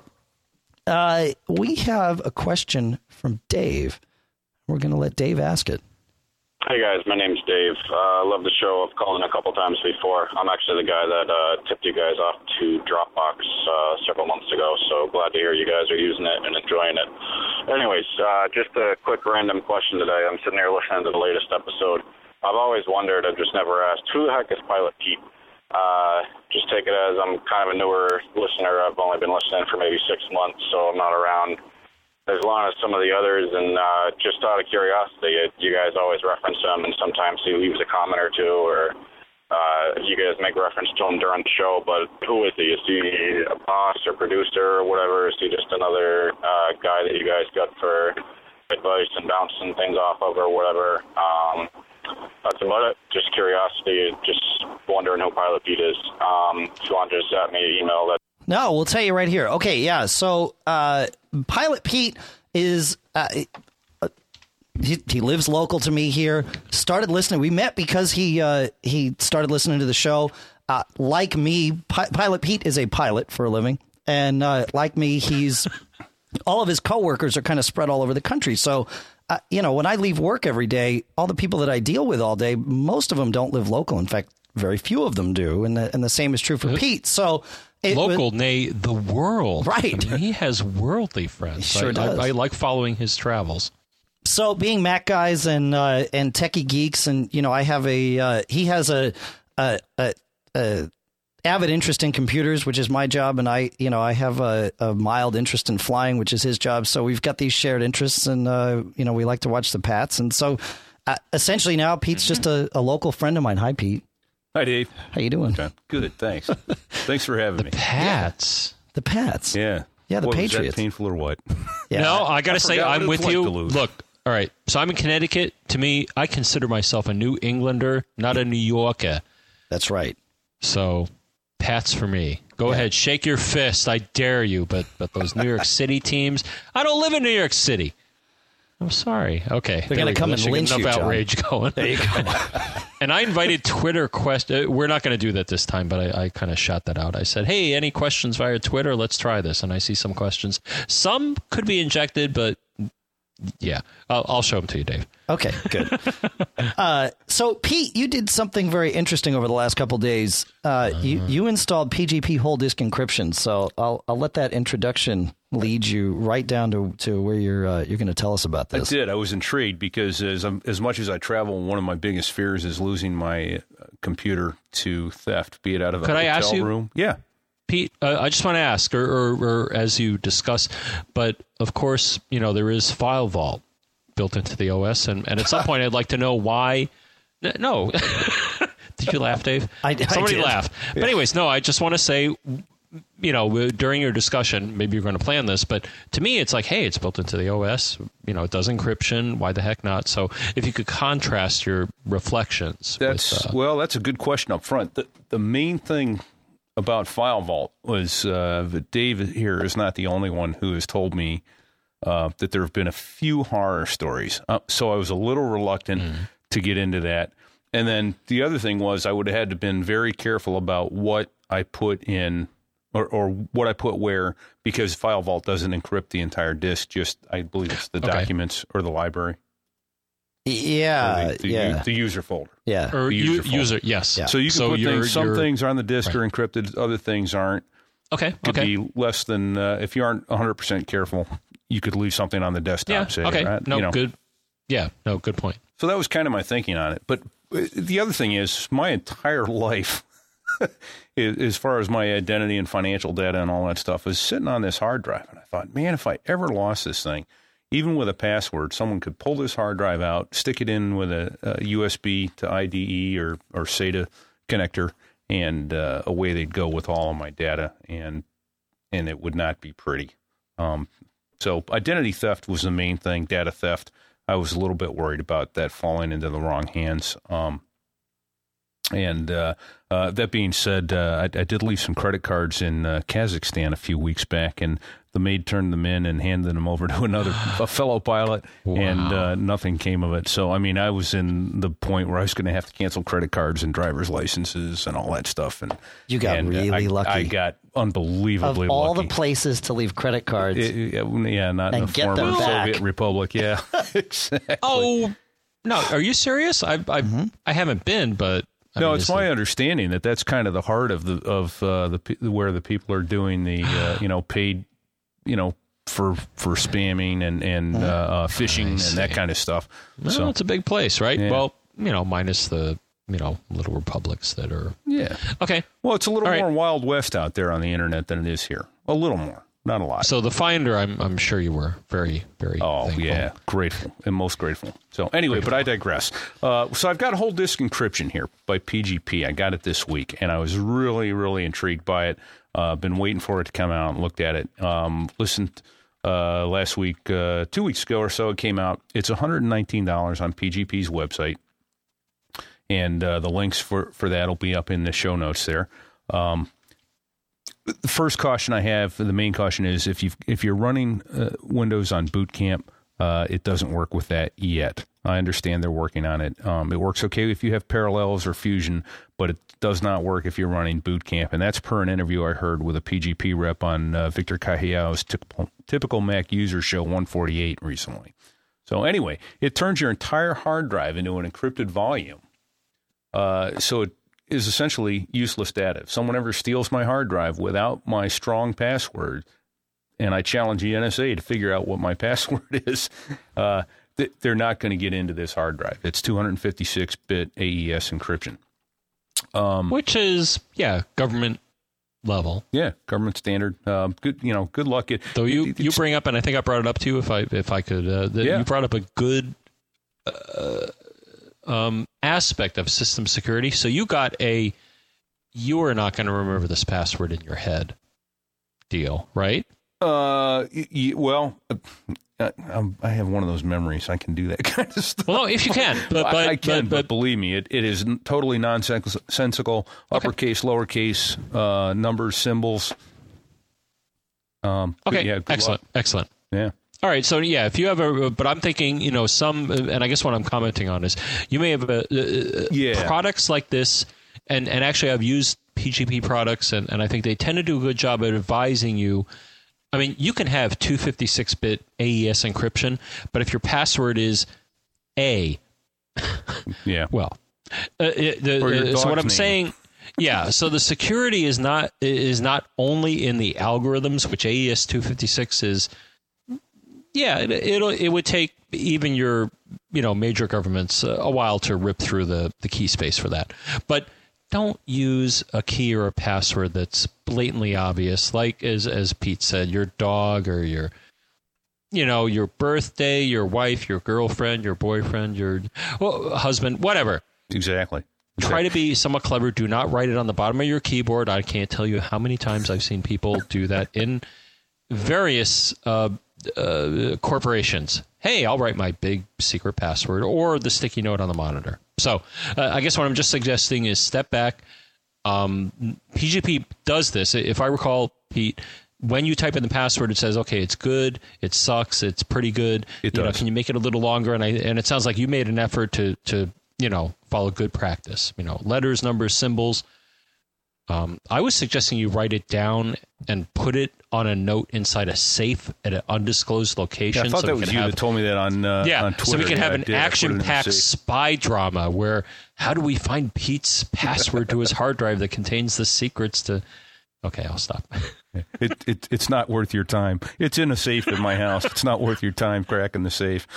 A: uh, we have a question from Dave. We're going to let Dave ask it.
F: Hey guys, my name's Dave. I uh, love the show. I've called in a couple times before. I'm actually the guy that uh, tipped you guys off to Dropbox uh, several months ago, so glad to hear you guys are using it and enjoying it. Anyways, uh, just a quick random question today. I'm sitting here listening to the latest episode. I've always wondered, I've just never asked, who the heck is Pilot Pete? Uh, just take it as I'm kind of a newer listener. I've only been listening for maybe six months, so I'm not around as long as some of the others, and uh, just out of curiosity, it, you guys always reference him, and sometimes he leaves a comment or two, or uh, you guys make reference to him during the show, but who is he? Is he a boss or producer or whatever? Is he just another uh, guy that you guys got for advice and bouncing things off of or whatever? Um, that's about it. Just curiosity, just wondering who Pilot Pete is. Um, if you want to just send me an email, that
A: No, we'll tell you right here. Okay, yeah. So uh, Pilot Pete is uh, he, he lives local to me here. Started listening. We met because he uh, he started listening to the show. Uh, like me, Pi- Pilot Pete is a pilot for a living, and uh, like me, he's all of his coworkers are kind of spread all over the country. So, uh, you know, when I leave work every day, all the people that I deal with all day, most of them don't live local. In fact, very few of them do, and the, and the same is true for Pete. So. It
B: Local,
A: was,
B: nay, the world.
A: Right.
B: I mean, he has worldly friends.
A: He sure
B: I,
A: does.
B: I, I like following his travels.
A: So being Mac guys and uh, and techie geeks, and, you know, I have a uh, he has a, a, a, a avid interest in computers, which is my job. And I, you know, I have a, a mild interest in flying, which is his job. So we've got these shared interests, and, uh, you know, we like to watch the Pats. And so uh, essentially now Pete's mm-hmm. just a, a local friend of mine. Hi, Pete.
C: Hi, Dave.
A: How you doing?
C: Okay. Good, thanks. Thanks for having
B: the
C: me.
B: Pats.
A: Yeah. The Pats.
C: Yeah.
A: Yeah, the
C: what,
A: Patriots.
C: Was that painful or what?
B: Yeah. No, I got to say, I'm with
C: like
B: you.
C: to lose.
B: Look, all right. So I'm in Connecticut. To me, I consider myself a New Englander, not a New Yorker.
A: That's right.
B: So Pats for me. Go yeah. ahead. Shake your fist. I dare you. But, but those New York City teams, I don't live in New York City. I'm sorry. Okay.
A: They're going to come and lynch you,
B: enough
A: John.
B: outrage going.
A: There you go.
B: And I invited Twitter question. We're not going to do that this time, but I, I kind of shot that out. I said, hey, any questions via Twitter? Let's try this. And I see some questions. Some could be injected, but yeah, I'll, I'll show them to you, Dave.
A: Okay, good. uh, so, Pete, you did something very interesting over the last couple of days. Uh, uh-huh. you, you installed P G P whole disk encryption. So I'll I'll let that introduction lead you right down to, to where you're uh, you're going to tell us about this.
C: I did. I was intrigued because as I'm, as much as I travel, one of my biggest fears is losing my computer to theft, be it out of a
B: Could
C: hotel
B: I ask you,
C: room. Yeah.
B: Pete, uh, I just want to ask, or, or, or as you discuss, but of course, you know, there is File Vault built into the O S, and, and at some point I'd like to know why. No. Did you laugh, Dave?
A: I,
B: Somebody
A: I did.
B: laughed. Yeah. But anyways, no, I just want to say, you know, during your discussion, maybe you're going to plan this, but to me, it's like, hey, it's built into the O S. You know, it does encryption. Why the heck not? So if you could contrast your reflections.
C: That's
B: with, uh,
C: well, that's a good question up front. The, the main thing about FileVault was uh, that Dave here is not the only one who has told me uh, that there have been a few horror stories. Uh, so I was a little reluctant mm. to get into that. And then the other thing was I would have had to been very careful about what I put in or, or what I put where, because FileVault doesn't encrypt the entire disk. Just, I believe it's the okay. documents or the library.
A: Yeah,
C: the, the,
A: yeah.
C: The user folder.
A: Yeah.
B: Or
C: the user,
B: user, user yes.
C: Yeah. So you can
B: so
C: put things, some
B: you're,
C: things on the disk
B: right.
C: are encrypted, other things aren't.
B: Okay.
C: Could
B: okay.
C: be less than, uh, if you aren't one hundred percent careful, you could leave something on the desktop.
B: Yeah.
C: Say,
B: okay.
C: Right?
B: No,
C: you know.
B: good. Yeah. No, good point.
C: So that was kind of my thinking on it. But the other thing is my entire life, as far as my identity and financial data and all that stuff, is sitting on this hard drive. And I thought, man, if I ever lost this thing, even with a password, someone could pull this hard drive out, stick it in with a, a U S B to I D E or, or SATA connector, and uh, away they'd go with all of my data, and and it would not be pretty. Um, so identity theft was the main thing, data theft. I was a little bit worried about that falling into the wrong hands. Um, and uh, uh, that being said, uh, I, I did leave some credit cards in uh, Kazakhstan a few weeks back, and the maid turned them in and handed them over to another a fellow pilot, wow. and uh, nothing came of it. So, I mean, I was in the point where I was going to have to cancel credit cards and driver's licenses and all that stuff. And
A: you got
C: and,
A: really
C: uh, I,
A: lucky.
C: I got unbelievably
A: of all
C: lucky.
A: the places to leave credit cards,
C: it, yeah, not
A: and
C: in the
A: get
C: former
A: them back.
C: Soviet Republic. Yeah, exactly.
B: Oh no, are you serious? I I
A: mm-hmm.
B: I haven't been, but. I
C: no,
B: mean,
C: it's my like, understanding that that's kind of the heart of the of uh, the where the people are doing the uh, you know paid you know for for spamming and and uh, uh, phishing and that kind of stuff.
B: Well,
C: so
B: it's a big place, right?
C: Yeah.
B: Well, you know, minus the you know little republics that are
C: yeah.
B: Okay.
C: Well, it's a little
B: All
C: more
B: right.
C: Wild West out there on the internet than it is here. A little more, not a lot.
B: So the Finder, I'm I'm sure you were very very.
C: Oh
B: thankful.
C: yeah, grateful and most grateful. So anyway, grateful. But I digress. Uh, so I've got a whole disk encryption here by P G P. I got it this week, and I was really really intrigued by it. Uh, been waiting for it to come out and looked at it. Um, listened uh, last week, uh, two weeks ago or so, it came out. It's one hundred nineteen dollars on P G P's website, and uh, the links for for that will be up in the show notes there. Um, The first caution I have, the main caution is if you if you're running uh, Windows on Boot Camp, uh, it doesn't work with that yet. I understand they're working on it. Um, it works okay if you have Parallels or Fusion, but it does not work if you're running Boot Camp. And that's per an interview I heard with a P G P rep on uh, Victor Cajiao's typical, typical Mac User Show one forty-eight recently. So anyway, it turns your entire hard drive into an encrypted volume. Uh, so it is essentially useless data. If someone ever steals my hard drive without my strong password, and I challenge the N S A to figure out what my password is, uh, th- they're not going to get into this hard drive. It's two fifty-six bit A E S encryption. Um,
B: Which is, yeah, government level.
C: Yeah, government standard. Uh, good, you know, good luck. It,
B: Though you,
C: it,
B: you bring up, and I think I brought it up to you if I if I could, uh, that
C: yeah.
B: you brought up a good uh, um, aspect of system security. So you got a, you are not going to remember this password in your head deal, right?
C: Uh, y- y- well, uh, I'm, I have one of those memories. I can do that kind of stuff.
B: Well, no, if you can, but, but
C: I, I can,
B: but,
C: but,
B: but
C: believe me, it, it is totally nonsensical. Uppercase, okay. Lowercase, uh, numbers, symbols. Um,
B: okay,
C: yeah,
B: excellent,
C: luck.
B: excellent.
C: Yeah.
B: All right, so yeah, if you have a, but I'm thinking, you know, some, and I guess what I'm commenting on is you may have a, uh,
C: yeah.
B: products like this, and, and actually I've used P G P products, and, and I think they tend to do a good job at advising you. I mean, you can have two fifty-six bit A E S encryption, but if your password is A,
C: yeah,
B: well, uh, the, uh, so what I'm
C: name.
B: saying, yeah, so the security is not is not only in the algorithms, which A E S two fifty-six is. Yeah, it, it'll it would take even your you know major governments uh, a while to rip through the the key space for that, but. Don't use a key or a password that's blatantly obvious, like as as Pete said, your dog or your, you know, your birthday, your wife, your girlfriend, your boyfriend, your well, husband, whatever.
C: Exactly.
B: Try to be somewhat clever. Do not write it on the bottom of your keyboard. I can't tell you how many times I've seen people do that in various uh, uh, corporations. Hey, I'll write my big secret password or the sticky note on the monitor. So uh, I guess what I'm just suggesting is step back, Um, P G P does this. If I recall, Pete, when you type in the password, it says, okay, it's good, it sucks, it's pretty good.
C: It
B: you
C: does.
B: know, can you make it a little longer? And I and it sounds like you made an effort to to you know follow good practice. You know, letters, numbers, symbols. Um, I was suggesting you write it down and put it on a note inside a safe at an undisclosed location.
C: Yeah, I thought
B: so
C: that
B: we
C: was
B: can
C: you
B: have,
C: that told me that on uh,
B: yeah,
C: on Twitter.
B: so we can
C: Yeah,
B: have
C: I
B: an
C: did. I put it in the
B: action-packed
C: safe.
B: spy drama where how do we find Pete's password to his hard drive that contains the secrets to... Okay, I'll stop.
C: It, it it's not worth your time. It's in a safe in my house. It's not worth your time cracking the safe.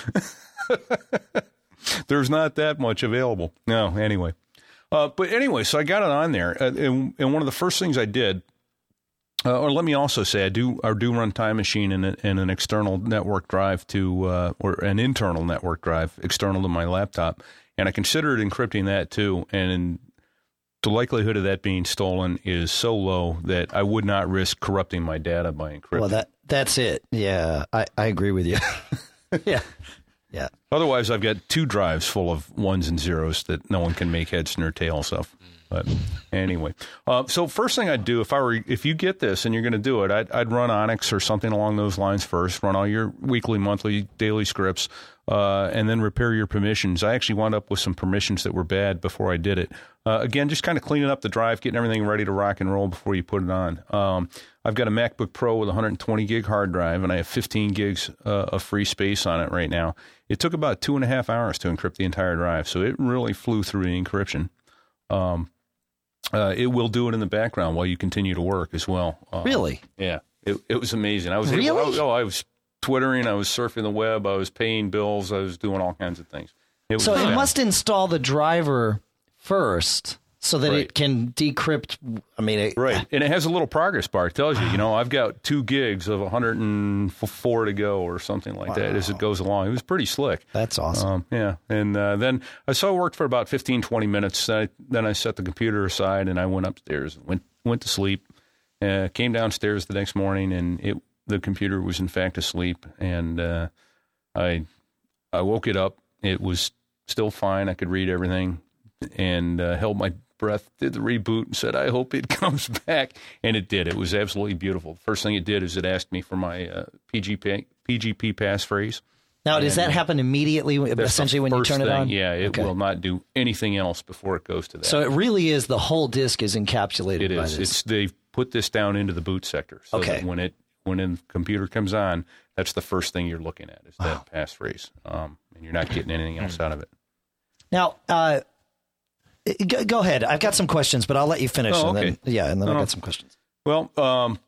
C: There's not that much available. No, anyway. Uh, but anyway, so I got it on there, uh, and, and one of the first things I did, uh, or let me also say, I do I do run Time Machine in, a, in an external network drive to, uh, or an internal network drive external to my laptop, and I considered encrypting that too, and the likelihood of that being stolen is so low that I would not risk corrupting my data by encrypting.
A: Well, that that's it. Yeah, I, I agree with you. yeah. Yeah.
C: Otherwise, I've got two drives full of ones and zeros that no one can make heads nor tails of. But anyway, uh, so first thing I'd do if I were, if you get this and you're going to do it, I'd, I'd run Onyx or something along those lines first. Run all your weekly, monthly, daily scripts, uh, and then repair your permissions. I actually wound up with some permissions that were bad before I did it. Uh, again, just kind of cleaning up the drive, getting everything ready to rock and roll before you put it on. Um, I've got a MacBook Pro with one hundred twenty gig hard drive, and I have fifteen gigs uh, of free space on it right now. It took about two and a half hours to encrypt the entire drive, so it really flew through the encryption. Um, uh, it will do it in the background while you continue to work as well. Um,
A: Really?
C: Yeah, it it was amazing. I was
A: Really?
C: able, oh, I was Twittering, I was surfing the web, I was paying bills, I was doing all kinds of things. It was,
A: So it
C: yeah.
A: must install the driver first so that
C: Right.
A: it can decrypt. I mean, it,
C: Right, and it has a little progress bar. It tells you, you know, I've got two gigs of one hundred four to go or something like that as it goes along. It was pretty slick.
A: That's awesome.
C: Um, yeah, and uh, then I saw it worked for about fifteen, twenty minutes. I, then I set the computer aside and I went upstairs, and went went to sleep. Uh, came downstairs the next morning, and it the computer was in fact asleep. And uh, I I woke it up. It was still fine. I could read everything, and uh, held my breath, did the reboot, and said, I hope it comes back. And it did. It was absolutely beautiful. The first thing it did is it asked me for my uh, P G P, P G P passphrase.
A: Now, does
C: And
A: that happen immediately,
C: That's
A: essentially,
C: the
A: when you
C: first
A: turn it
C: thing.
A: on?
C: Yeah, it
A: Okay.
C: will not do anything else before it goes to that.
A: So it really is the whole disk is encapsulated
C: it
A: by
C: is.
A: this.
C: It's they've put this down into the boot sector. So
A: Okay.
C: that when it when the computer comes on, that's the first thing you're looking at is that
A: Wow.
C: passphrase. Um, and you're not getting anything else out of it.
A: Now, uh, go, go ahead. I've got some questions, but I'll let you finish.
C: Oh,
A: and
C: okay.
A: then, yeah, and then I've
C: Oh.
A: got some questions.
C: Well, um,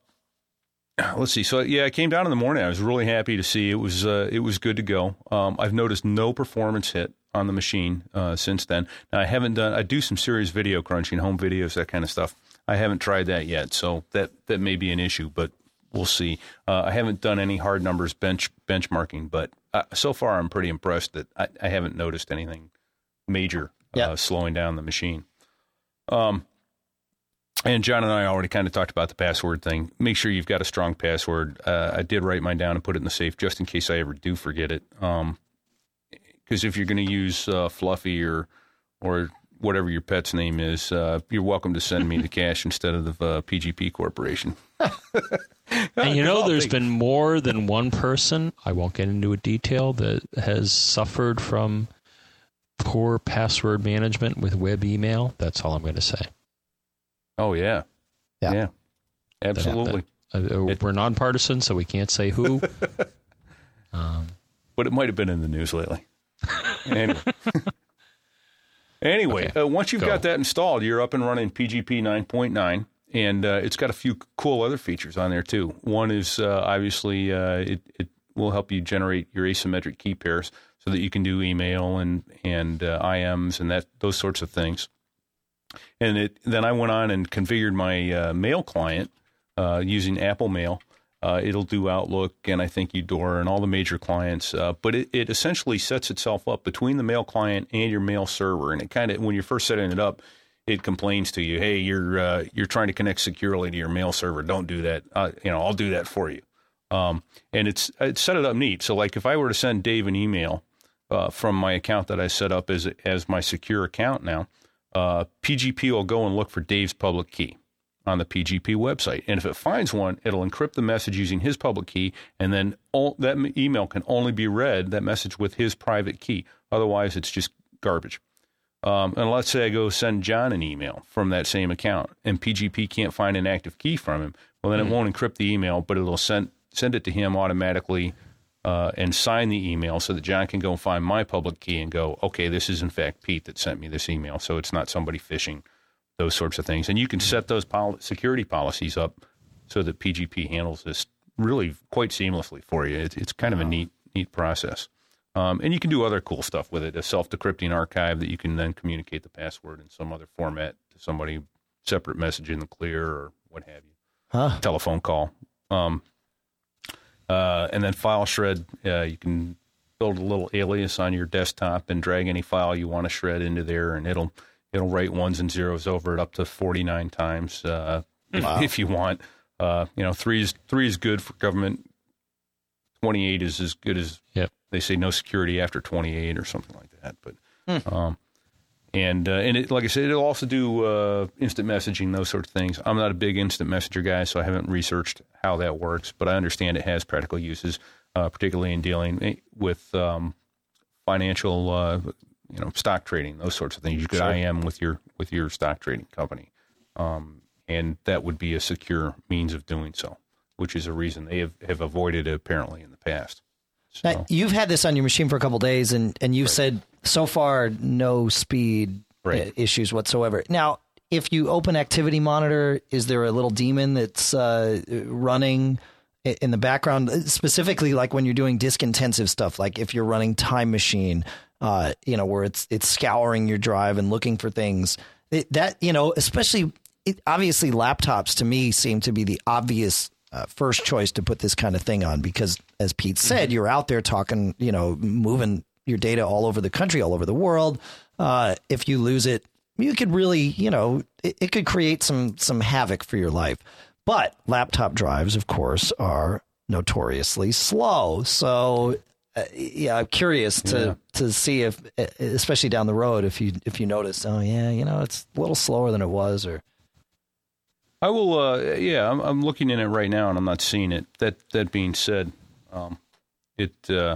C: let's see. So yeah, I came down in the morning. I was really happy to see it was uh, it was good to go. Um, I've noticed no performance hit on the machine uh, since then. Now I haven't done. I do some serious video crunching, home videos, that kind of stuff. I haven't tried that yet, so that that may be an issue, but we'll see. Uh, I haven't done any hard numbers bench benchmarking, but uh, so far I'm pretty impressed that I, I haven't noticed anything major uh,
A: Yeah.
C: slowing down the machine. Um. And John and I already kind of talked about the password thing. Make sure you've got a strong password. Uh, I did write mine down and put it in the safe just in case I ever do forget it. Um, because if you're going to use uh, Fluffy or or whatever your pet's name is, uh, you're welcome to send me the cash instead of the uh, P G P Corporation.
B: And you know, there's been more than one person, I won't get into a detail, that has suffered from poor password management with web email. That's all I'm going to say.
C: Oh, yeah.
A: Yeah.
C: Yeah. Absolutely.
B: Uh, uh, we're nonpartisan, so we can't say who. um,
C: But it might have been in the news lately. Anyway. Anyway,
B: Okay,
C: uh, once you've
B: go.
C: got that installed, you're up and running P G P nine point nine, and uh, it's got a few cool other features on there, too. One is, uh, obviously, uh, it, it will help you generate your asymmetric key pairs so that you can do email and, and uh, I Ms and that those sorts of things. And it, then I went on and configured my uh, mail client uh, using Apple Mail. Uh, it'll do Outlook and I think Eudora and all the major clients. Uh, but it, it essentially sets itself up between the mail client and your mail server. And it kind of, when you're first setting it up, it complains to you, hey, you're uh, you're trying to connect securely to your mail server. Don't do that. Uh, you know, I'll do that for you. Um, and it's it's set it up neat. So like if I were to send Dave an email uh, from my account that I set up as as my secure account now, uh, P G P will go and look for Dave's public key on the P G P website. And if it finds one, it'll encrypt the message using his public key, and then all, that email can only be read, that message, with his private key. Otherwise, it's just garbage. Um, and let's say I go send John an email from that same account, and P G P can't find an active key from him. Well, then mm-hmm. it won't encrypt the email, but it'll send send it to him automatically uh, and sign the email so that John can go and find my public key and go, okay, this is in fact Pete that sent me this email, so it's not somebody phishing, those sorts of things. And you can set those pol- security policies up so that P G P handles this really quite seamlessly for you. It's, it's kind of a neat neat process. Um, and you can do other cool stuff with it, a self-decrypting archive that you can then communicate the password in some other format to somebody, separate message in the clear or what have you.
A: Huh.
C: Telephone call. Um, uh, and then file shred, uh, you can build a little alias on your desktop and drag any file you want to shred into there, and it'll it'll write ones and zeros over it up to forty-nine times uh, wow. if, if you want. Uh, you know, three is, three is good for government. twenty-eight is as good as...
B: Yep.
C: They say no security after twenty-eight or something like that. But hmm. um, and uh, and it, like I said, it'll also do uh, instant messaging, those sorts of things. I'm not a big instant messenger guy, so I haven't researched how that works. But I understand it has practical uses, uh, particularly in dealing with um, financial, uh, you know, stock trading, those sorts of things. You could sure. I M with your with your stock trading company, um, and that would be a secure means of doing so, which is a reason they have, have avoided it apparently in the past. So.
A: Now, you've had this on your machine for a couple of days, and, and you've right. said so far no speed right. issues whatsoever. Now, if you open Activity Monitor, is there a little daemon that's uh, running in the background, specifically like when you're doing disk-intensive stuff, like if you're running Time Machine, uh, you know, where it's it's scouring your drive and looking for things? It, that, you know, especially, it, obviously laptops to me seem to be the obvious Uh, first choice to put this kind of thing on, because as Pete said, mm-hmm. you're out there talking, you know, moving your data all over the country, all over the world. Uh, if you lose it, you could really, you know, it, it could create some some havoc for your life. But laptop drives, of course, are notoriously slow. So, uh, yeah, I'm curious to yeah. to see if, especially down the road, if you if you notice, oh yeah, you know, it's a little slower than it was, or.
C: I will, uh, yeah, I'm, I'm looking in it right now, and I'm not seeing it. That that being said, um, it uh,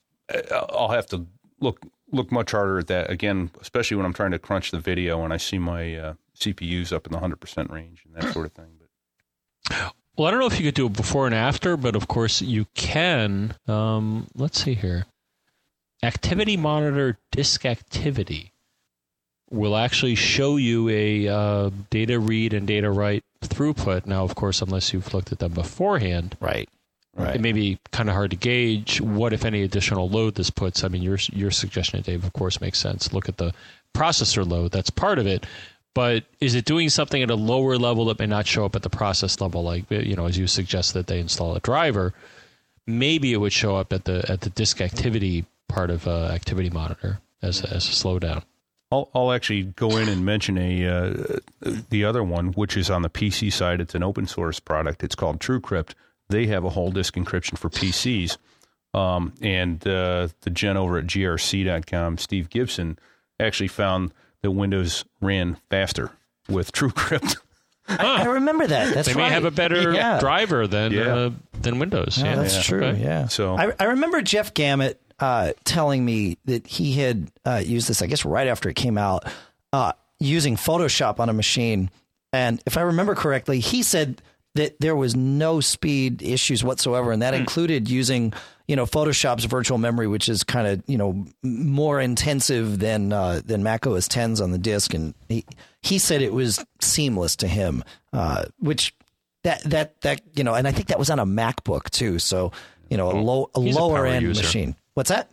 C: I'll have to look look much harder at that again, especially when I'm trying to crunch the video and I see my uh, C P Us up in the one hundred percent range and that sort of thing. But
B: well, I don't know if you could do it before and after, but of course you can. Um, let's see here. Activity Monitor disk activity will actually show you a uh, data read and data write throughput. Now, of course, unless you've looked at them beforehand,
A: right, right,
B: it may be kind of hard to gauge what, if any, additional load this puts. I mean, your your suggestion, Dave, of course, makes sense. Look at the processor load; that's part of it. But is it doing something at a lower level that may not show up at the process level? Like, you know, as you suggest that they install a driver, maybe it would show up at the at the disk activity part of uh, Activity Monitor as a, as a slowdown.
C: I'll, I'll actually go in and mention a uh, the other one, which is on the P C side. It's an open source product. It's called TrueCrypt. They have a whole disk encryption for P Cs. Um, and uh, the gen over at G R C dot com, Steve Gibson, actually found that Windows ran faster with TrueCrypt.
A: I, I remember that. That's
B: they
A: right.
B: may have a better
A: yeah.
B: driver than
C: yeah.
B: uh, than Windows.
A: Yeah,
B: yeah,
A: that's
B: yeah.
A: true.
B: Okay.
A: Yeah.
C: So
A: I, I remember Jeff Gamet Uh, telling me that he had uh, used this, I guess, right after it came out, uh, using Photoshop on a machine. And if I remember correctly, he said that there was no speed issues whatsoever. And that mm. included using, you know, Photoshop's virtual memory, which is kind of, you know, more intensive than uh, than Mac O S tens on the disk. And he, he said it was seamless to him, uh, which that, that, that, you know, and I think that was on a MacBook too. So, you know, a low, a
B: He's
A: lower
B: a
A: end
B: user.
A: machine. What's that?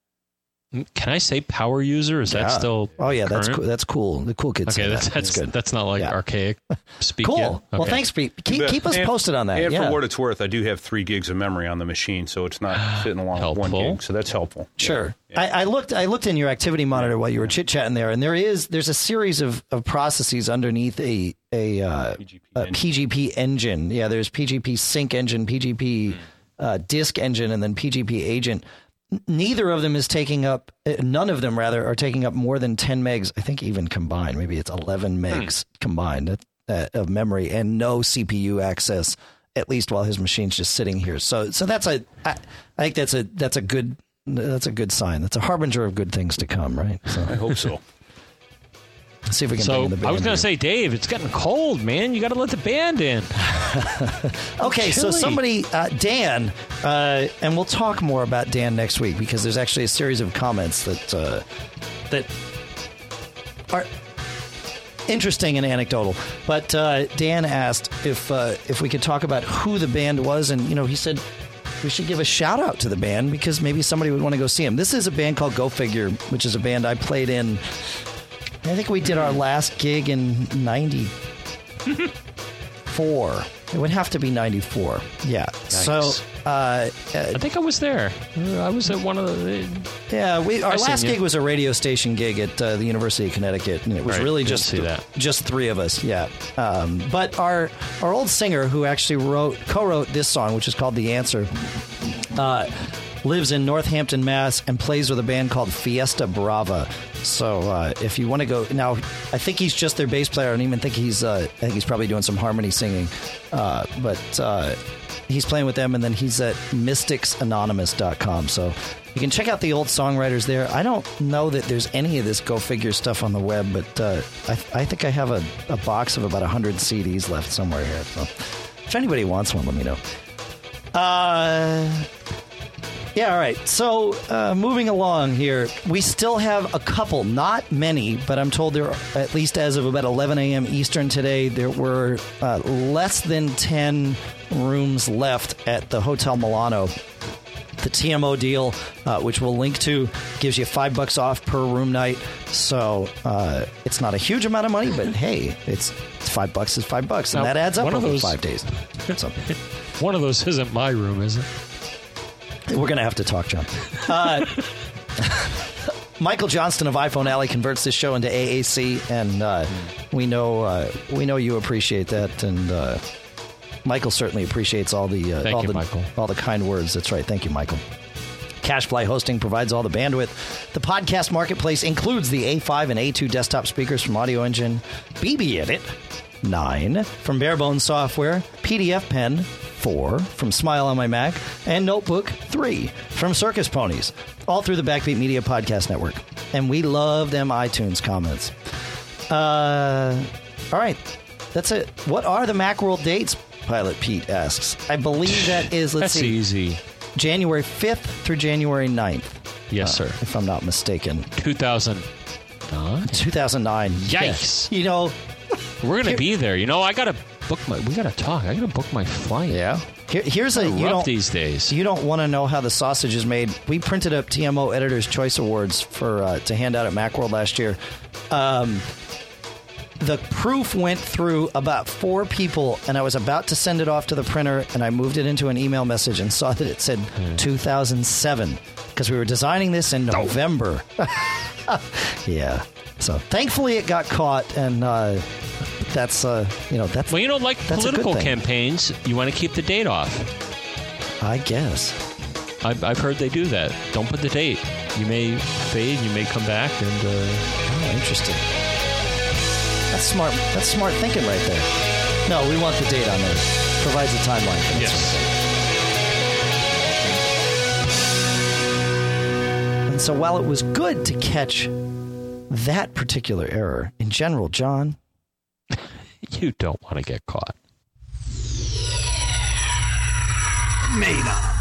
B: Can I say power user? Is
A: yeah.
B: that still
A: Oh, yeah,
B: current?
A: that's cool. That's cool. The cool kids
B: Okay,
A: say
B: that's
A: that.
B: that's,
A: good.
B: that's not like
A: yeah.
B: archaic speak
A: Cool.
B: yet. Okay.
A: Well, thanks, Pete. Keep, keep us
C: and,
A: posted on that.
C: And
A: yeah.
C: for what it's worth, I do have three gigs of memory on the machine, so it's not sitting along with one
B: Helpful.
C: gig. So that's helpful.
A: Sure.
C: Yeah.
A: I, I looked. I looked in your Activity Monitor while you were chit chatting there, and there is there's a series of, of processes underneath a a, uh,
C: P G P,
A: a P G P engine. Yeah, there's P G P sync engine, P G P uh, disk engine, and then P G P agent. neither of them is taking up, none of them rather are taking up more than ten megs. I think even combined, maybe it's eleven megs hmm. combined uh, of memory and no C P U access, at least while his machine's just sitting here. So, so that's a, I, I think that's a, that's a good, that's a good sign. That's a harbinger of good things to come, right? So
C: I hope so.
A: Let's see if we can
B: so
A: bring in the band.
B: I was going
A: here.
B: to say, Dave, it's getting cold, man. You got to let the band in.
A: Okay, so somebody, uh, Dan, uh, and we'll talk more about Dan next week because there's actually a series of comments that uh, that are interesting and anecdotal. But uh, Dan asked if uh, if we could talk about who the band was, and you know, he said we should give a shout out to the band because maybe somebody would want to go see him. This is a band called Go Figure, which is a band I played in. I think we did our last gig in ninety-four. It would have to be ninety-four. Yeah.
B: Nice.
A: So, uh, uh,
B: I think I was there. I was at one of the...
A: Yeah, we, our
B: I
A: last
B: seen
A: gig
B: you.
A: was a radio station gig at uh, the University of Connecticut, and it was
B: Right,
A: really
B: didn't
A: just
B: see that.
A: just three of us. Yeah. Um, but our our old singer, who actually wrote co-wrote this song, which is called "The Answer," uh, lives in Northampton, Mass, and plays with a band called Fiesta Brava. So uh, if you want to go now, I think he's just their bass player. I don't even think he's. Uh, I think he's probably doing some harmony singing, uh, but uh, he's playing with them. And then he's at mystics anonymous dot com. So you can check out the old songwriters there. I don't know that there's any of this Go Figure stuff on the web, but uh, I, I think I have a, a box of about one hundred C Ds left somewhere here. So if anybody wants one, let me know. Uh. Yeah, all right. So, uh, moving along here, we still have a couple, not many, but I'm told there, are, at least as of about eleven a.m. Eastern today, there were uh, less than ten rooms left at the Hotel Milano. The T M O deal, uh, which we'll link to, gives you five bucks off per room night. So uh, it's not a huge amount of money, but hey, it's, it's five bucks is five bucks, and
B: Now,
A: that adds up
B: one of
A: over
B: those-
A: five days. So.
B: One of those isn't my room, is it?
A: We're going to have to talk, John. Uh, Michael Johnston of iPhone Alley converts this show into A A C, and uh, we know uh, we know you appreciate that, and uh, Michael certainly appreciates all the uh,
B: Thank
A: all
B: you,
A: the
B: Michael.
A: all the kind words. That's right. Thank you, Michael. CashFly Hosting provides all the bandwidth. The podcast marketplace includes the A five and A two desktop speakers from Audio Engine, B B Edit nine from Barebones Software, P D F Pen four from Smile on My Mac, and Notebook three from Circus Ponies, all through the Backbeat Media Podcast Network. And we love them iTunes comments. Uh, all right, that's it. What are the Macworld dates? Pilot Pete asks. I believe that is, let's
B: That's
A: see,
B: easy.
A: January fifth through January ninth.
B: Yes,
A: uh,
B: sir.
A: If I'm not mistaken.
B: two thousand nine?
A: two thousand nine.
B: Yikes.
A: Yeah. You know,
B: We're going to be there. You know, I got to book my... We got to talk. I got to book my flight.
A: yeah. Here, here's a... You
B: Rough
A: don't,
B: these days.
A: you don't want to know how the sausage is made. We printed up T M O Editor's Choice Awards for uh, to hand out at Macworld last year. Um, the proof went through about four people, and I was about to send it off to the printer, and I moved it into an email message and saw that it said
B: Hmm.
A: two thousand seven, because we were designing this in November. Yeah. So thankfully it got caught, and uh, that's, uh, you know, that's,
B: Well, you know, like
A: That's a good
B: political
A: thing.
B: campaigns, you want to keep the date off.
A: I guess.
B: I've, I've heard they do that. Don't put the date. You may fade, you may come back, and... Uh,
A: Oh, interesting. That's smart. That's smart thinking right there. No, we want the date on there. Provides a timeline. for this.
B: yes.
A: And so while it was good to catch that particular error, in general, John,
B: You don't want to get caught.
G: Made up.